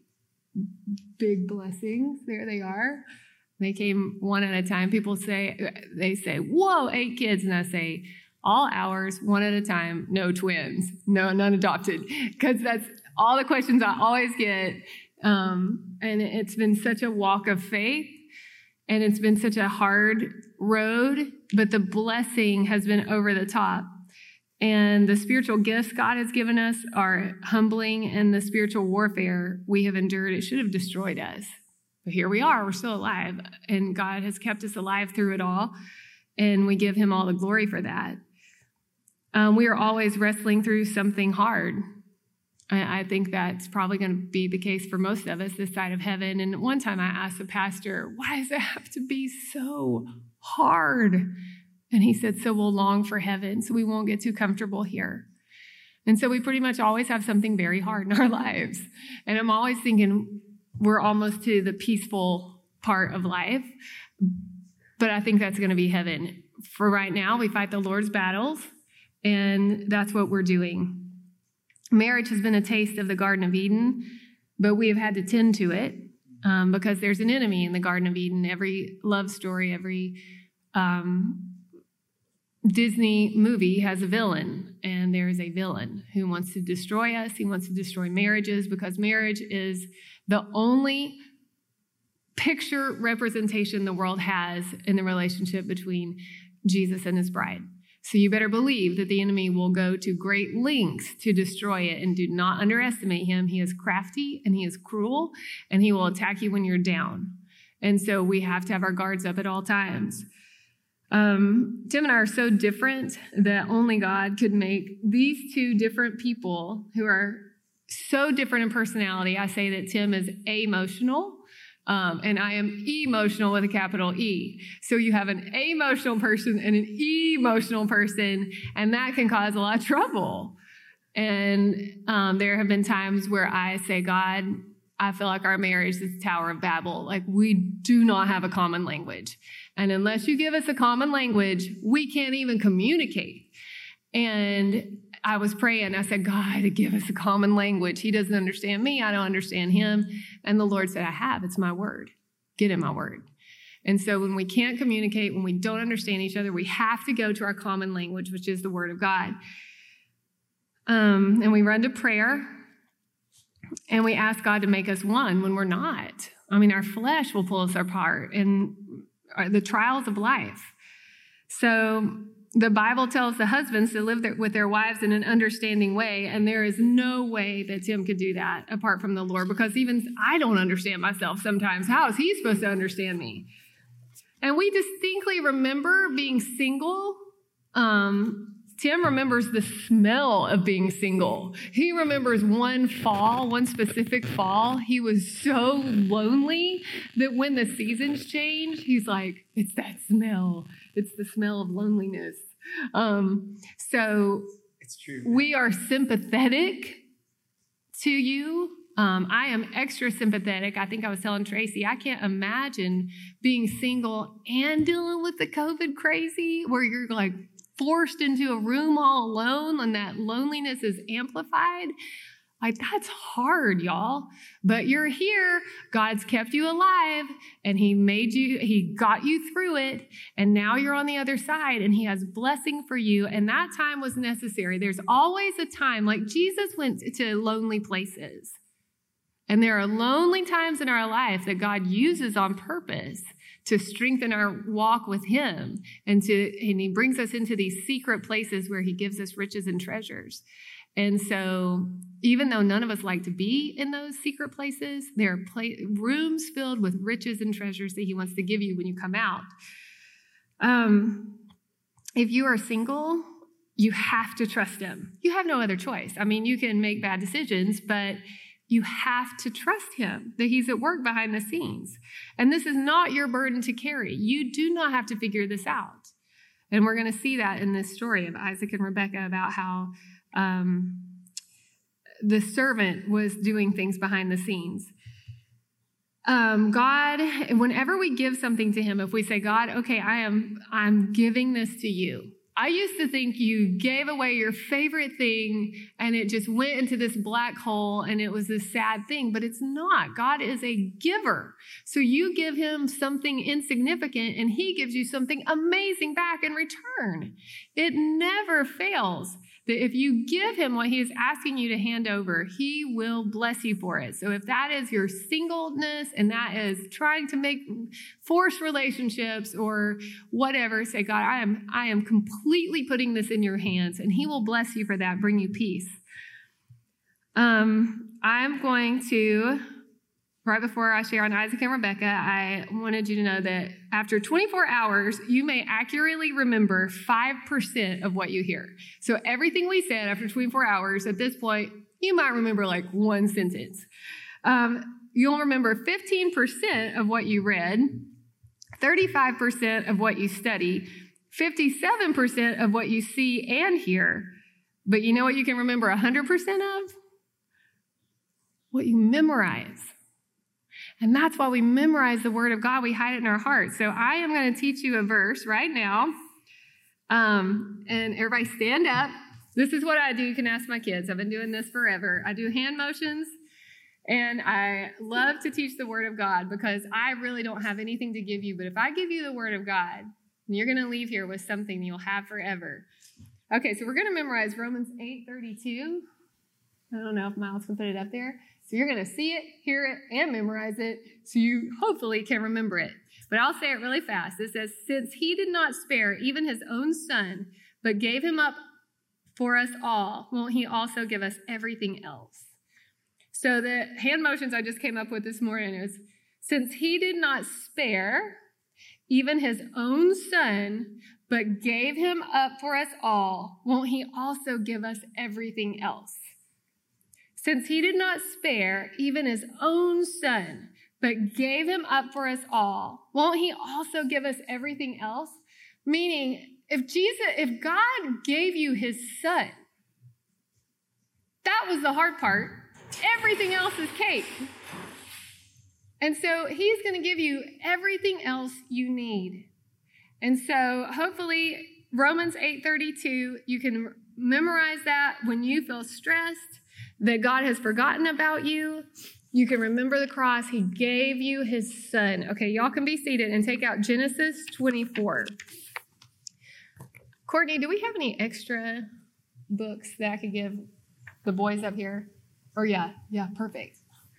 big blessings. There they are. They came one at a time. People say, they say, whoa, eight kids. And I say, all ours, one at a time, no twins, no, none adopted. Because that's all the questions I always get. Um, and it's been such a walk of faith. And it's been such a hard road. But the blessing has been over the top. And the spiritual gifts God has given us are humbling. And the spiritual warfare we have endured, it should have destroyed us. But here we are, we're still alive, and God has kept us alive through it all, and we give him all the glory for that. Um, we are always wrestling through something hard. I, I think that's probably going to be the case for most of us this side of heaven. And one time I asked the pastor, why does it have to be so hard? And he said, so we'll long for heaven, so we won't get too comfortable here. And so we pretty much always have something very hard in our lives. And I'm always thinking, we're almost to the peaceful part of life, but I think that's going to be heaven. For right now, we fight the Lord's battles, and that's what we're doing. Marriage has been a taste of the Garden of Eden, but we have had to tend to it um, because there's an enemy in the Garden of Eden. Every love story, every um, Disney movie has a villain, and there is a villain who wants to destroy us. He wants to destroy marriages because marriage is the only picture representation the world has in the relationship between Jesus and his bride. So you better believe that the enemy will go to great lengths to destroy it, and do not underestimate him. He is crafty and he is cruel, and he will attack you when you're down. And so we have to have our guards up at all times. Um, Tim and I are so different that only God could make these two different people who are so different in personality. I say that Tim is emotional. Um, and I am emotional with a capital E. So you have an emotional person and an emotional person, and that can cause a lot of trouble. And um, there have been times where I say, God, I feel like our marriage is the Tower of Babel. Like, we do not have a common language. And unless you give us a common language, we can't even communicate. And I was praying. I said, God, give us a common language. He doesn't understand me. I don't understand him. And the Lord said, I have. It's my word. Get in my word. And so when we can't communicate, when we don't understand each other, we have to go to our common language, which is the word of God. Um, and we run to prayer, and we ask God to make us one when we're not. I mean, our flesh will pull us apart, and the trials of life. So the Bible tells the husbands to live with their wives in an understanding way, and there is no way that Tim could do that apart from the Lord, because even I don't understand myself sometimes. How is he supposed to understand me? And we distinctly remember being single. Um, Tim remembers the smell of being single. He remembers one fall, one specific fall. He was so lonely that when the seasons changed, he's like, it's that smell. It's the smell of loneliness. Um, so it's true. We are sympathetic to you. Um, I am extra sympathetic. I think I was telling Tracy, I can't imagine being single and dealing with the COVID crazy, where you're like forced into a room all alone and that loneliness is amplified. Like, that's hard, y'all. But you're here. God's kept you alive, and he made you, he got you through it, and now you're on the other side, and he has blessing for you, and that time was necessary. There's always a time, like Jesus went to lonely places, and there are lonely times in our life that God uses on purpose to strengthen our walk with him, and to and he brings us into these secret places where he gives us riches and treasures. And so even though none of us like to be in those secret places, there are pla- rooms filled with riches and treasures that he wants to give you when you come out. Um, if you are single, you have to trust him. You have no other choice. I mean, you can make bad decisions, but you have to trust him, that he's at work behind the scenes. And this is not your burden to carry. You do not have to figure this out. And we're going to see that in this story of Isaac and Rebekah, about how um, the servant was doing things behind the scenes. Um, God, whenever we give something to him, if we say, God, okay, I am, I'm giving this to you. I used to think you gave away your favorite thing and it just went into this black hole and it was this sad thing, but it's not. God is a giver. So you give him something insignificant and he gives you something amazing back in return. It never fails that if you give him what he is asking you to hand over, he will bless you for it. So if that is your singleness and that is trying to make force relationships or whatever, say, God, I am, I am completely putting this in your hands, and he will bless you for that, bring you peace. Um, I'm going to, right before I share on Isaac and Rebekah, I wanted you to know that after twenty-four hours, you may accurately remember five percent of what you hear. So everything we said after twenty-four hours, at this point, you might remember like one sentence. Um, you'll remember fifteen percent of what you read, thirty-five percent of what you study, fifty-seven percent of what you see and hear. But you know what you can remember one hundred percent of? What you memorize. And that's why we memorize the word of God. We hide it in our hearts. So I am going to teach you a verse right now. Um, and everybody stand up. This is what I do. You can ask my kids. I've been doing this forever. I do hand motions. And I love to teach the word of God because I really don't have anything to give you. But if I give you the word of God, you're going to leave here with something you'll have forever. Okay, so we're going to memorize Romans eight thirty-two. I don't know if Miles can put it up there. So you're going to see it, hear it, and memorize it so you hopefully can remember it. But I'll say it really fast. It says, since he did not spare even his own son, but gave him up for us all, won't he also give us everything else? So the hand motions I just came up with this morning is, since he did not spare even his own son, but gave him up for us all, won't he also give us everything else? Since he did not spare even his own son, but gave him up for us all, won't he also give us everything else? Meaning, if Jesus, if God gave you his son, that was the hard part. Everything else is cake. And so he's going to give you everything else you need. And so hopefully Romans eight thirty-two, you can memorize that when you feel stressed, that God has forgotten about you. You can remember the cross. He gave you his son. Okay, y'all can be seated and take out Genesis twenty-four. Courtney, do we have any extra books that I could give the boys up here? Or yeah, yeah, perfect.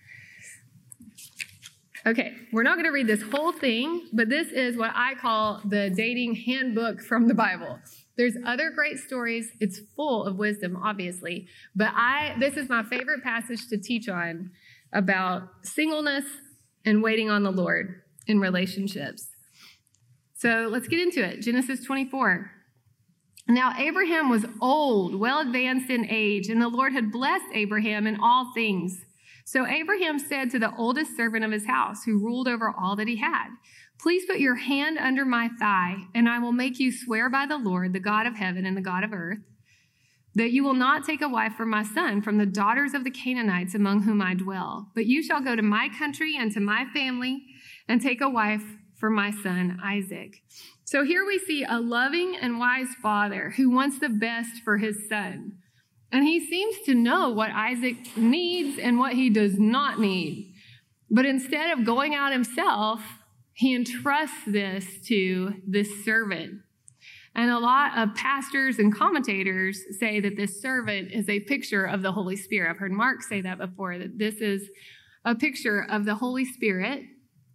Okay, we're not going to read this whole thing, but this is what I call the dating handbook from the Bible. There's other great stories. It's full of wisdom, obviously, but I this is my favorite passage to teach on about singleness and waiting on the Lord in relationships. So let's get into it. Genesis twenty-four. Now Abraham was old, well advanced in age, and the Lord had blessed Abraham in all things. So Abraham said to the oldest servant of his house, who ruled over all that he had, please put your hand under my thigh, and I will make you swear by the Lord, the God of heaven and the God of earth, that you will not take a wife for my son from the daughters of the Canaanites among whom I dwell, but you shall go to my country and to my family and take a wife for my son Isaac. So here we see a loving and wise father who wants the best for his son. And he seems to know what Isaac needs and what he does not need. But instead of going out himself, he entrusts this to this servant. And a lot of pastors and commentators say that this servant is a picture of the Holy Spirit. I've heard Mark say that before, that this is a picture of the Holy Spirit.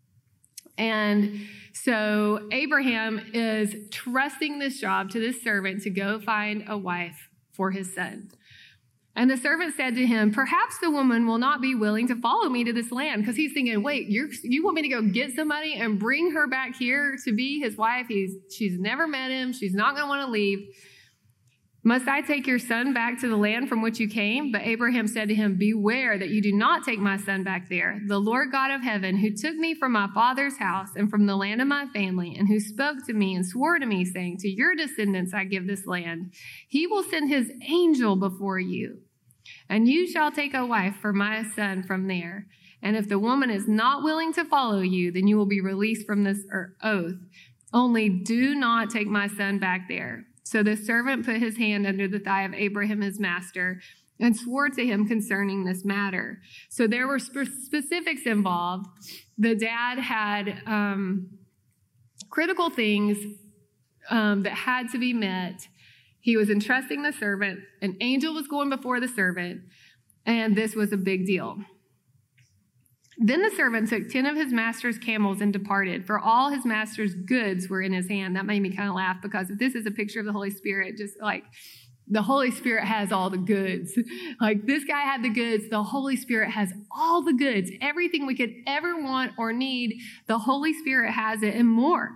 And so Abraham is trusting this job to this servant to go find a wife for his son. And the servant said to him, perhaps the woman will not be willing to follow me to this land. Because he's thinking, wait, you're, you want me to go get somebody and bring her back here to be his wife? He's, she's never met him. She's not going to want to leave. Must I take your son back to the land from which you came? But Abraham said to him, beware that you do not take my son back there. The Lord God of heaven, who took me from my father's house and from the land of my family, and who spoke to me and swore to me, saying, to your descendants I give this land, he will send his angel before you. And you shall take a wife for my son from there. And if the woman is not willing to follow you, then you will be released from this oath. Only do not take my son back there. So the servant put his hand under the thigh of Abraham, his master, and swore to him concerning this matter. So there were sp- specifics involved. The dad had um, critical things um, that had to be met. He was entrusting the servant. An angel was going before the servant, and this was a big deal. Then the servant took ten of his master's camels and departed, for all his master's goods were in his hand. That made me kind of laugh, because if this is a picture of the Holy Spirit, just like the Holy Spirit has all the goods. Like this guy had the goods. The Holy Spirit has all the goods. Everything we could ever want or need, the Holy Spirit has it and more.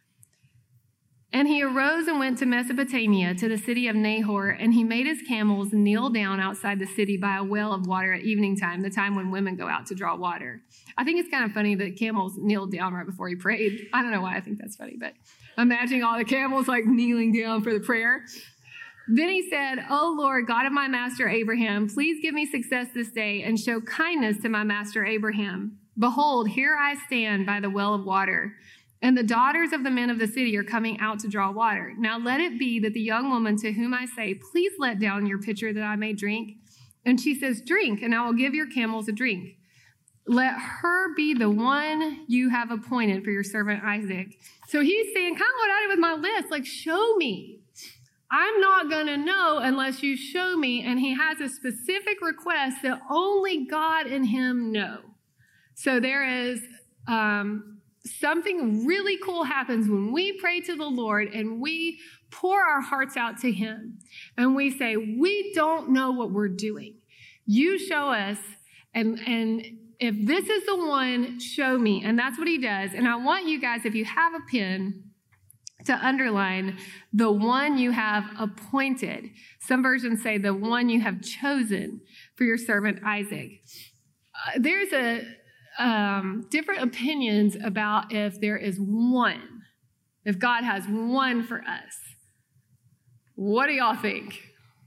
And he arose and went to Mesopotamia, to the city of Nahor, and he made his camels kneel down outside the city by a well of water at evening time, the time when women go out to draw water. I think it's kind of funny that camels kneeled down right before he prayed. I don't know why I think that's funny, but imagining all the camels like kneeling down for the prayer. Then he said, O Lord, God of my master Abraham, please give me success this day and show kindness to my master Abraham. Behold, here I stand by the well of water. And the daughters of the men of the city are coming out to draw water. Now let it be that the young woman to whom I say, please let down your pitcher that I may drink. And she says, drink, and I will give your camels a drink. Let her be the one you have appointed for your servant Isaac. So he's saying, kind of what I did with my list, like, show me. I'm not going to know unless you show me. And he has a specific request that only God and him know. So there is... Um, something really cool happens when we pray to the Lord and we pour our hearts out to him and we say, we don't know what we're doing. You show us, and, and if this is the one, show me. And that's what he does. And I want you guys, if you have a pen, to underline the one you have appointed. Some versions say the one you have chosen for your servant Isaac. Uh, there's a um, different opinions about if there is one, if God has one for us. What do y'all think?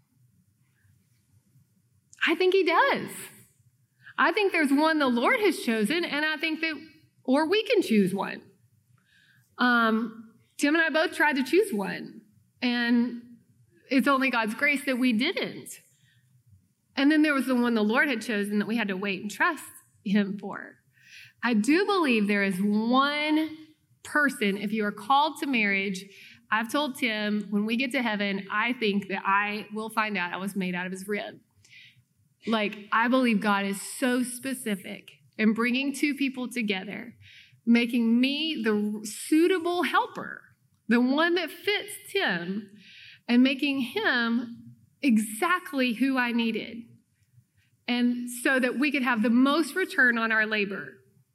I think he does. I think there's one the Lord has chosen, and I think that, or we can choose one. Um, Tim and I both tried to choose one, and it's only God's grace that we didn't. And then there was the one the Lord had chosen that we had to wait and trust him for. I do believe there is one person, if you are called to marriage. I've told Tim, when we get to heaven, I think that I will find out I was made out of his rib. Like, I believe God is so specific in bringing two people together, making me the suitable helper, the one that fits Tim, and making him exactly who I needed. And so that we could have the most return on our labor.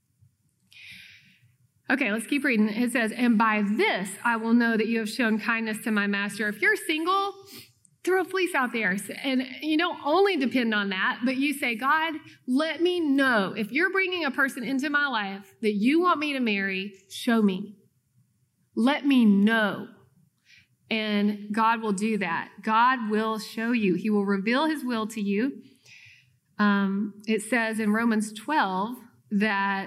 Okay, let's keep reading. It says, and by this I will know that you have shown kindness to my master. If you're single, throw a fleece out there. And you don't only depend on that, but you say, God, let me know. If you're bringing a person into my life that you want me to marry, show me. Let me know. And God will do that. God will show you. He will reveal his will to you. Um, it says in Romans twelve that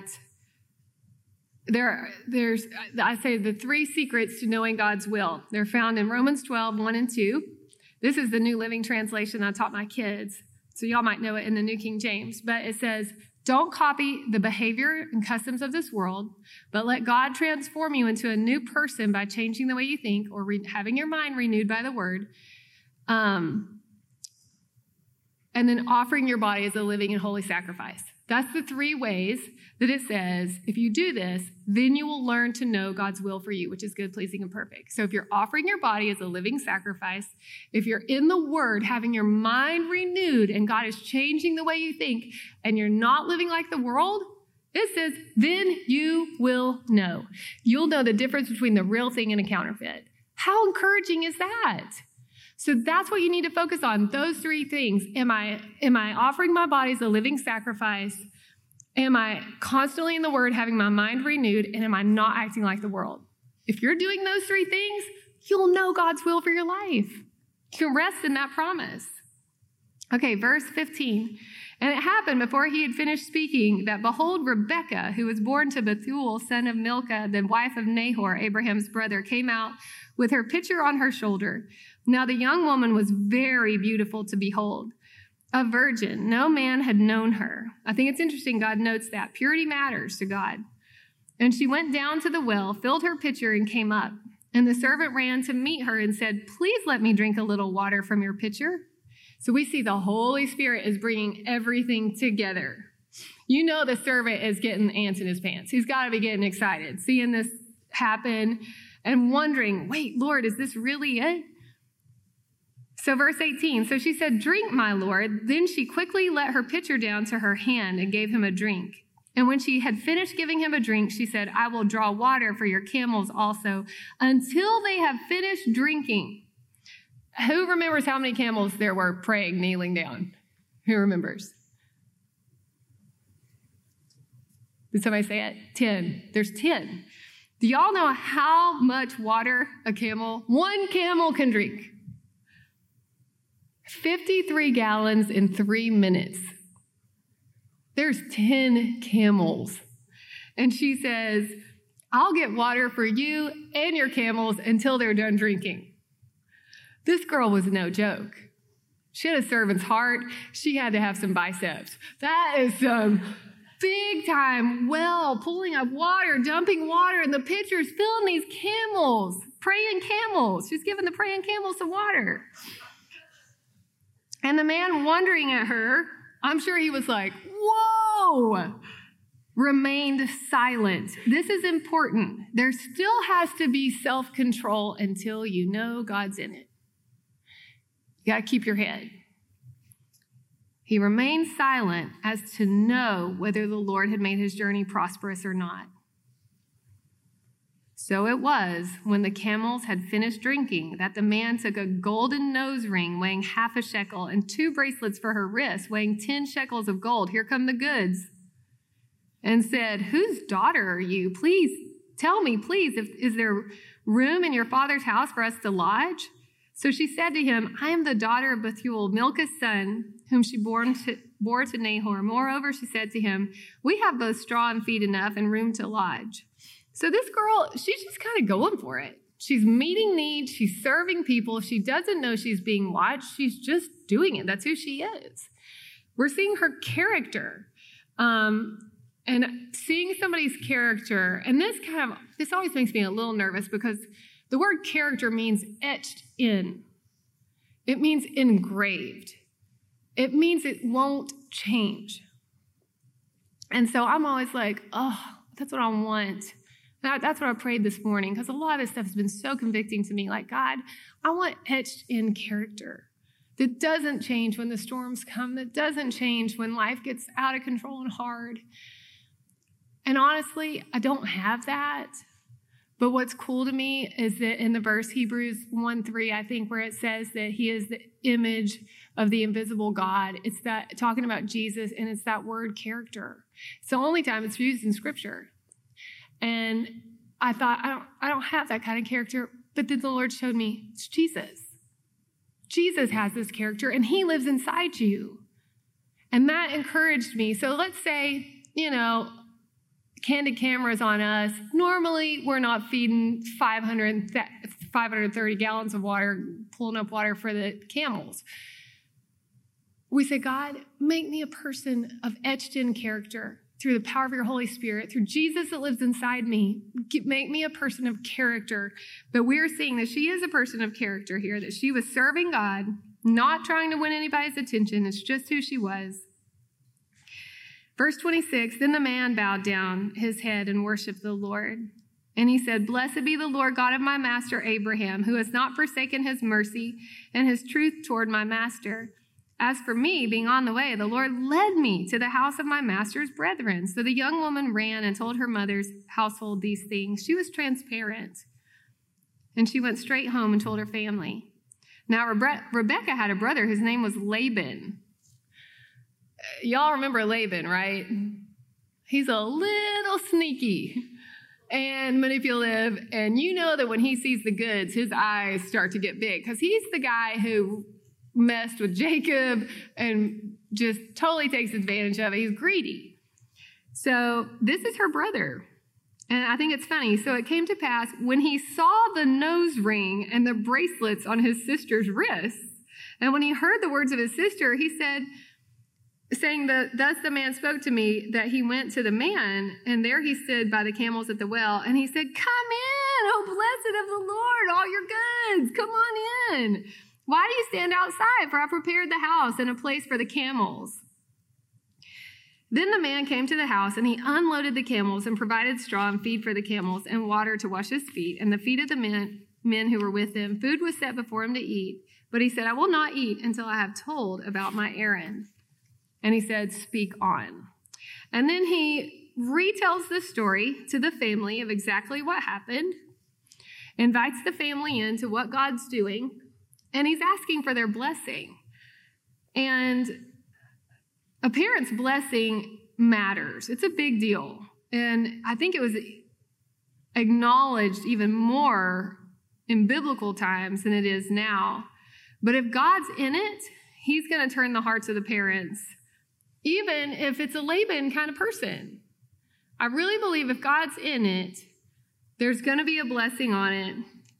there, there's, I say the three secrets to knowing God's will. They're found in Romans twelve, one and two. This is the New Living Translation I taught my kids, so y'all might know it in the New King James. But it says, don't copy the behavior and customs of this world, but let God transform you into a new person by changing the way you think or re- having your mind renewed by the word. Um, and then offering your body as a living and holy sacrifice. That's the three ways that it says, if you do this, then you will learn to know God's will for you, which is good, pleasing, and perfect. So if you're offering your body as a living sacrifice, if you're in the word, having your mind renewed, and God is changing the way you think, and you're not living like the world, it says, then you will know. You'll know the difference between the real thing and a counterfeit. How encouraging is that? So that's what you need to focus on, those three things. Am I, am I offering my body as a living sacrifice? Am I constantly in the word, having my mind renewed? And am I not acting like the world? If you're doing those three things, you'll know God's will for your life. You can rest in that promise. Okay, verse fifteen. And it happened before he had finished speaking that, behold, Rebekah, who was born to Bethuel, son of Milcah, the wife of Nahor, Abraham's brother, came out with her pitcher on her shoulder. Now the young woman was very beautiful to behold, a virgin. No man had known her. I think it's interesting God notes that. Purity matters to God. And she went down to the well, filled her pitcher, and came up. And the servant ran to meet her and said, please let me drink a little water from your pitcher. So we see the Holy Spirit is bringing everything together. You know the servant is getting ants in his pants. He's got to be getting excited, seeing this happen and wondering, wait, Lord, is this really it? So verse eighteen, so she said, drink, my Lord. Then she quickly let her pitcher down to her hand and gave him a drink. And when she had finished giving him a drink, she said, I will draw water for your camels also until they have finished drinking. Who remembers how many camels there were praying, kneeling down? Who remembers? Did somebody say it? Ten. There's ten. Do y'all know how much water a camel, one camel can drink? fifty-three gallons in three minutes. There's ten camels. And she says, I'll get water for you and your camels until they're done drinking. This girl was no joke. She had a servant's heart. She had to have some biceps. That is some big time well, pulling up water, dumping water in the pitchers, filling these camels, praying camels. She's giving the praying camels some water. And the man wondering at her, I'm sure he was like, whoa, remained silent. This is important. There still has to be self-control until you know God's in it. You got to keep your head. He remained silent as to know whether the Lord had made his journey prosperous or not. So it was, when the camels had finished drinking, that the man took a golden nose ring weighing half a shekel and two bracelets for her wrists weighing ten shekels of gold. Here come the goods. And said, whose daughter are you? Please tell me, please, if, is there room in your father's house for us to lodge? So she said to him, I am the daughter of Bethuel, Milcah's son, whom she bore to, bore to Nahor. Moreover, she said to him, we have both straw and feed enough and room to lodge. So this girl, she's just kind of going for it. She's meeting needs. She's serving people. She doesn't know she's being watched. She's just doing it. That's who she is. We're seeing her character. Um, And seeing somebody's character, and this kind of, this always makes me a little nervous because the word character means etched in. It means engraved. It means it won't change. And so I'm always like, oh, that's what I want. That, that's what I prayed this morning because a lot of this stuff has been so convicting to me. Like, God, I want etched in character that doesn't change when the storms come, that doesn't change when life gets out of control and hard. And honestly, I don't have that. But what's cool to me is that in the verse Hebrews one three, I think, where it says that he is the image of the invisible God, it's that talking about Jesus, and it's that word character. It's the only time it's used in Scripture. And I thought, I don't, I don't have that kind of character. But then the Lord showed me, it's Jesus. Jesus has this character, and he lives inside you. And that encouraged me. So let's say, you know, candid cameras on us. Normally, we're not feeding five hundred, five hundred thirty gallons of water, pulling up water for the camels. We say, God, make me a person of etched in character through the power of your Holy Spirit, through Jesus that lives inside me. Make me a person of character. But we're seeing that she is a person of character here, that she was serving God, not trying to win anybody's attention. It's just who she was. Verse twenty-six, then the man bowed down his head and worshiped the Lord. And he said, blessed be the Lord God of my master Abraham, who has not forsaken his mercy and his truth toward my master. As for me, being on the way, the Lord led me to the house of my master's brethren. So the young woman ran and told her mother's household these things. She was transparent. And she went straight home and told her family. Now, Rebe- Rebecca had a brother whose name was Laban. Y'all remember Laban, right? He's a little sneaky and manipulative. And you know that when he sees the goods, his eyes start to get big because he's the guy who messed with Jacob and just totally takes advantage of it. He's greedy. So this is her brother. And I think it's funny. So it came to pass when he saw the nose ring and the bracelets on his sister's wrists, and when he heard the words of his sister, he said, saying that thus the man spoke to me, that he went to the man, and there he stood by the camels at the well, and he said, come in, oh blessed of the Lord, all your goods, come on in. Why do you stand outside? For I prepared the house and a place for the camels. Then the man came to the house, and he unloaded the camels and provided straw and feed for the camels and water to wash his feet and the feet of the men, men who were with him. Food was set before him to eat, but he said, I will not eat until I have told about my errand. And he said, speak on. And then he retells the story to the family of exactly what happened, invites the family into what God's doing, and he's asking for their blessing. And a parent's blessing matters. It's a big deal. And I think it was acknowledged even more in biblical times than it is now. But if God's in it, he's going to turn the hearts of the parents, even if it's a Laban kind of person. I really believe if God's in it, there's going to be a blessing on it.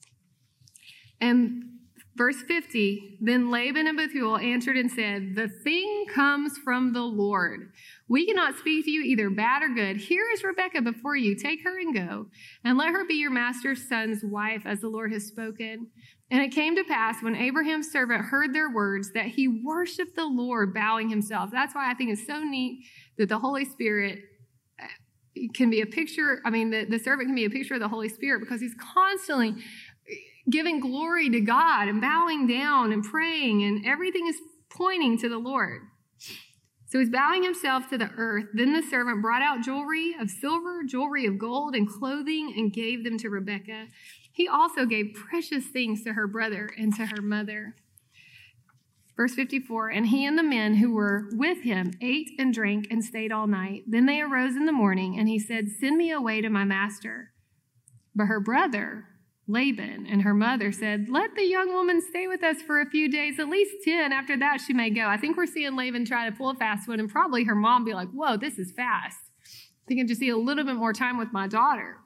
And verse fifty, then Laban and Bethuel answered and said, the thing comes from the Lord. We cannot speak to you either bad or good. Here is Rebekah before you. Take her and go, and let her be your master's son's wife, as the Lord has spoken. And it came to pass when Abraham's servant heard their words that he worshiped the Lord, bowing himself. That's why I think it's so neat that the Holy Spirit can be a picture, I mean, the, the servant can be a picture of the Holy Spirit because he's constantly giving glory to God and bowing down and praying, and everything is pointing to the Lord. So he's bowing himself to the earth. Then the servant brought out jewelry of silver, jewelry of gold, and clothing, and gave them to Rebekah. He also gave precious things to her brother and to her mother. Verse fifty-four, and he and the men who were with him ate and drank and stayed all night. Then they arose in the morning, and he said, send me away to my master. But her brother, Laban, and her mother said, let the young woman stay with us for a few days, at least ten. After that, she may go. I think we're seeing Laban try to pull a fast one, and probably her mom be like, whoa, this is fast. I think I just need a little bit more time with my daughter.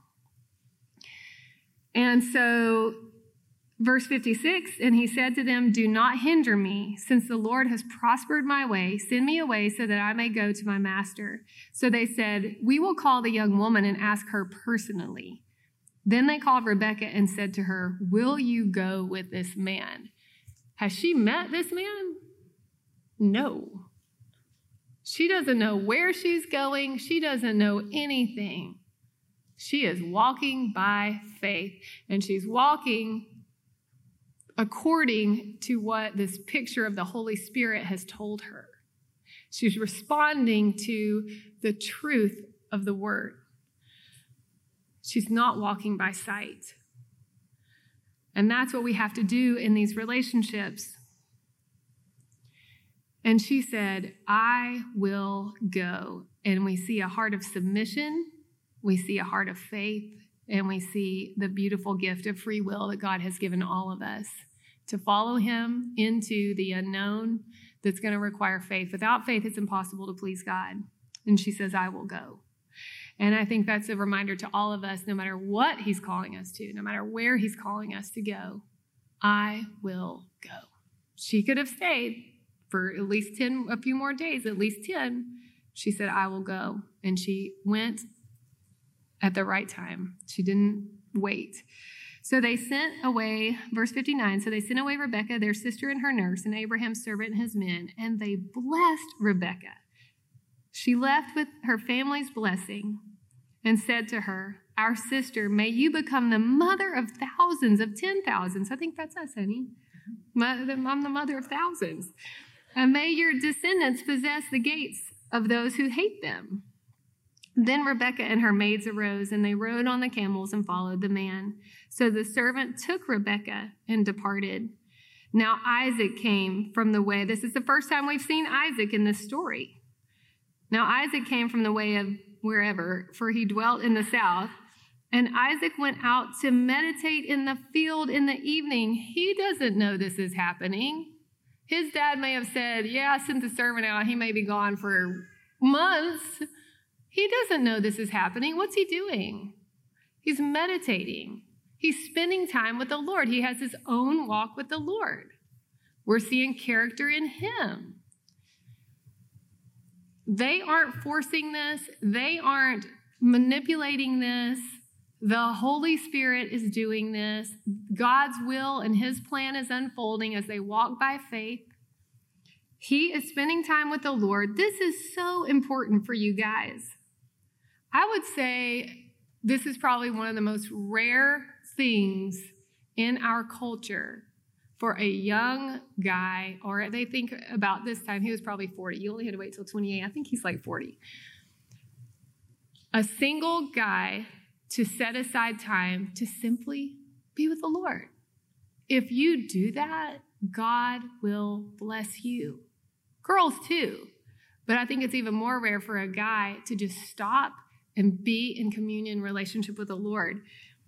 And so, verse fifty-six, and he said to them, do not hinder me, since the Lord has prospered my way. Send me away so that I may go to my master. So they said, we will call the young woman and ask her personally. Then they called Rebekah and said to her, will you go with this man? Has she met this man? No. She doesn't know where she's going. She doesn't know anything. She is walking by faith, and she's walking according to what this picture of the Holy Spirit has told her. She's responding to the truth of the word. She's not walking by sight. And that's what we have to do in these relationships. And she said, I will go. And we see a heart of submission. We see a heart of faith. And we see the beautiful gift of free will that God has given all of us to follow him into the unknown that's going to require faith. Without faith, it's impossible to please God. And she says, I will go. And I think that's a reminder to all of us, no matter what he's calling us to, no matter where he's calling us to go, I will go. She could have stayed for at least ten, a few more days, at least ten. She said, I will go. And she went at the right time. She didn't wait. So they sent away, verse fifty-nine, so they sent away Rebekah, their sister, and her nurse, and Abraham's servant and his men, and they blessed Rebekah. She left with her family's blessing and said to her, our sister, may you become the mother of thousands of ten thousands. I think that's us, honey. I'm the mother of thousands. And may your descendants possess the gates of those who hate them. Then Rebekah and her maids arose, and they rode on the camels and followed the man. So the servant took Rebekah and departed. Now Isaac came from the way. This is the first time we've seen Isaac in this story. Now Isaac came from the way of wherever, for he dwelt in the south. And Isaac went out to meditate in the field in the evening. He doesn't know this is happening. His dad may have said, yeah, I sent the servant out. He may be gone for months. He doesn't know this is happening. What's he doing? He's meditating. He's spending time with the Lord. He has his own walk with the Lord. We're seeing character in him. They aren't forcing this. They aren't manipulating this. The Holy Spirit is doing this. God's will and his plan is unfolding as they walk by faith. He is spending time with the Lord. This is so important for you guys. I would say this is probably one of the most rare things in our culture for a young guy, or they think about this time, he was probably forty. You only had to wait till twenty-eight. I think he's like forty. A single guy to set aside time to simply be with the Lord. If you do that, God will bless you. Girls too. But I think it's even more rare for a guy to just stop and be in communion relationship with the Lord.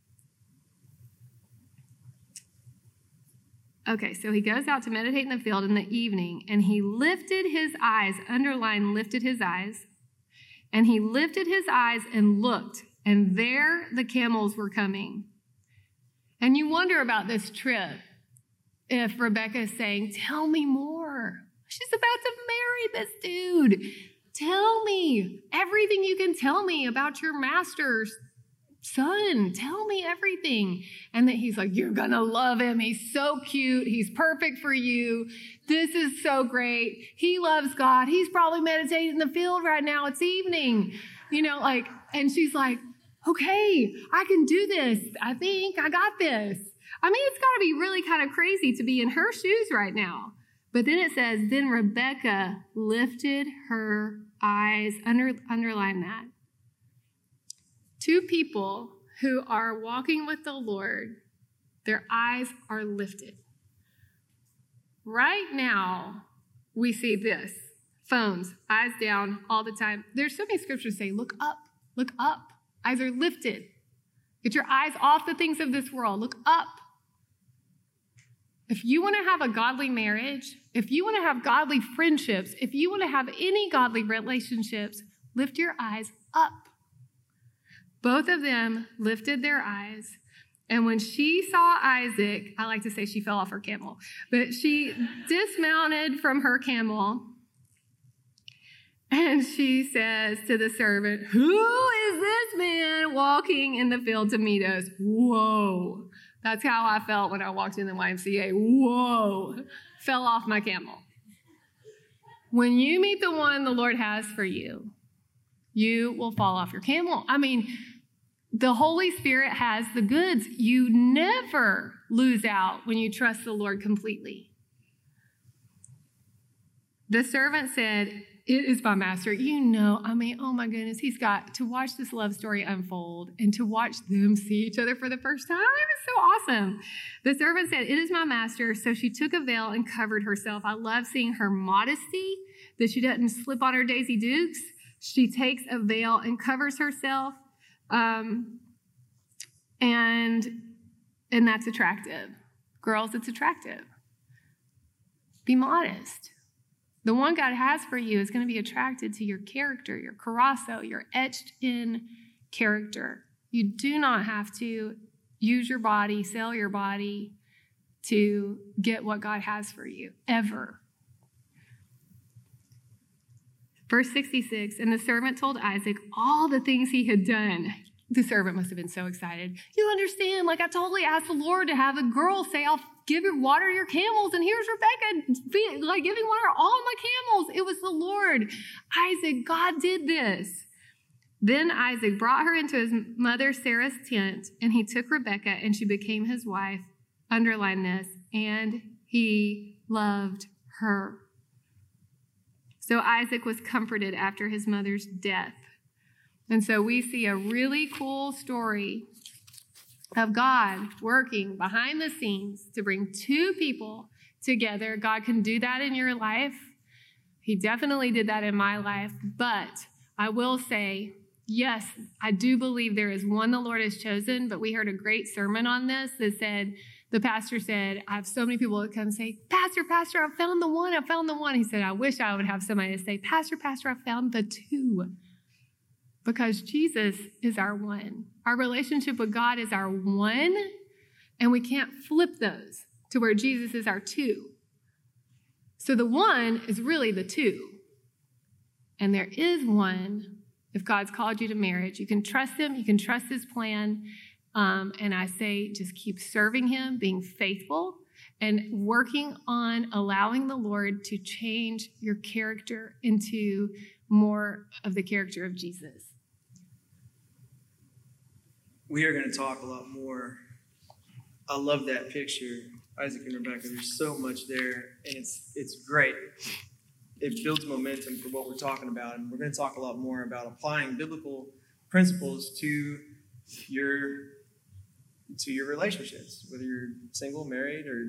Okay, so he goes out to meditate in the field in the evening, and he lifted his eyes, underline lifted his eyes, and he lifted his eyes and looked, and there the camels were coming. And you wonder about this trip, if Rebekah is saying, tell me more. She's about to marry this dude. Tell me everything you can tell me about your master's son. Tell me everything. And that he's like, you're going to love him. He's so cute. He's perfect for you. This is so great. He loves God. He's probably meditating in the field right now. It's evening. You know, like, and she's like, okay, I can do this. I think I got this. I mean, it's got to be really kind of crazy to be in her shoes right now. But then it says, then Rebekah lifted her eyes, under, underline that. Two people who are walking with the Lord, their eyes are lifted. Right now, we see this. Phones, eyes down all the time. There's so many scriptures say, look up, look up. Eyes are lifted. Get your eyes off the things of this world. Look up. If you want to have a godly marriage, if you want to have godly friendships, if you want to have any godly relationships, lift your eyes up. Both of them lifted their eyes. And when she saw Isaac, I like to say she fell off her camel, but she dismounted from her camel. And she says to the servant, who is this man walking in the field to meet us? Whoa. That's how I felt when I walked in the Y M C A. Whoa. Fell off my camel. When you meet the one the Lord has for you, you will fall off your camel. I mean, the Holy Spirit has the goods. You never lose out when you trust the Lord completely. The servant said, it is my master. You know, I mean, oh my goodness, he's got to watch this love story unfold and to watch them see each other for the first time. It was so awesome. The servant said, it is my master. So she took a veil and covered herself. I love seeing her modesty, that she doesn't slip on her Daisy Dukes. She takes a veil and covers herself. Um, and, and that's attractive. Girls, it's attractive. Be modest. The one God has for you is going to be attracted to your character, your karasso, your etched in character. You do not have to use your body, sell your body to get what God has for you, ever. Verse sixty-six, and the servant told Isaac all the things he had done. The servant must have been so excited. You understand, like I totally asked the Lord to have a girl say, I'll give your water your camels, and here's Rebekah, like giving water all my camels. It was the Lord. Isaac, God did this. Then Isaac brought her into his mother Sarah's tent, and he took Rebekah, and she became his wife. Underline this, and he loved her. So Isaac was comforted after his mother's death. And so we see a really cool story of God working behind the scenes to bring two people together. God can do that in your life. He definitely did that in my life. But I will say, yes, I do believe there is one the Lord has chosen, but we heard a great sermon on this that said, the pastor said, I have so many people that come and say, Pastor, Pastor, I found the one, I found the one. He said, I wish I would have somebody to say, Pastor, Pastor, I found the two. Because Jesus is our one. Our relationship with God is our one, and we can't flip those to where Jesus is our two. So the one is really the two. And there is one, if God's called you to marriage, you can trust him, you can trust his plan. Um, and I say just keep serving him, being faithful, and working on allowing the Lord to change your character into more of the character of Jesus. We are going to talk a lot more. I love that picture, Isaac and Rebekah. There's so much there, and it's it's great. It builds momentum for what we're talking about, and we're going to talk a lot more about applying biblical principles to your to your relationships, whether you're single, married, or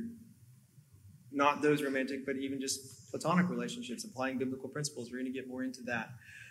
not those romantic, but even just platonic relationships, applying biblical principles. We're going to get more into that.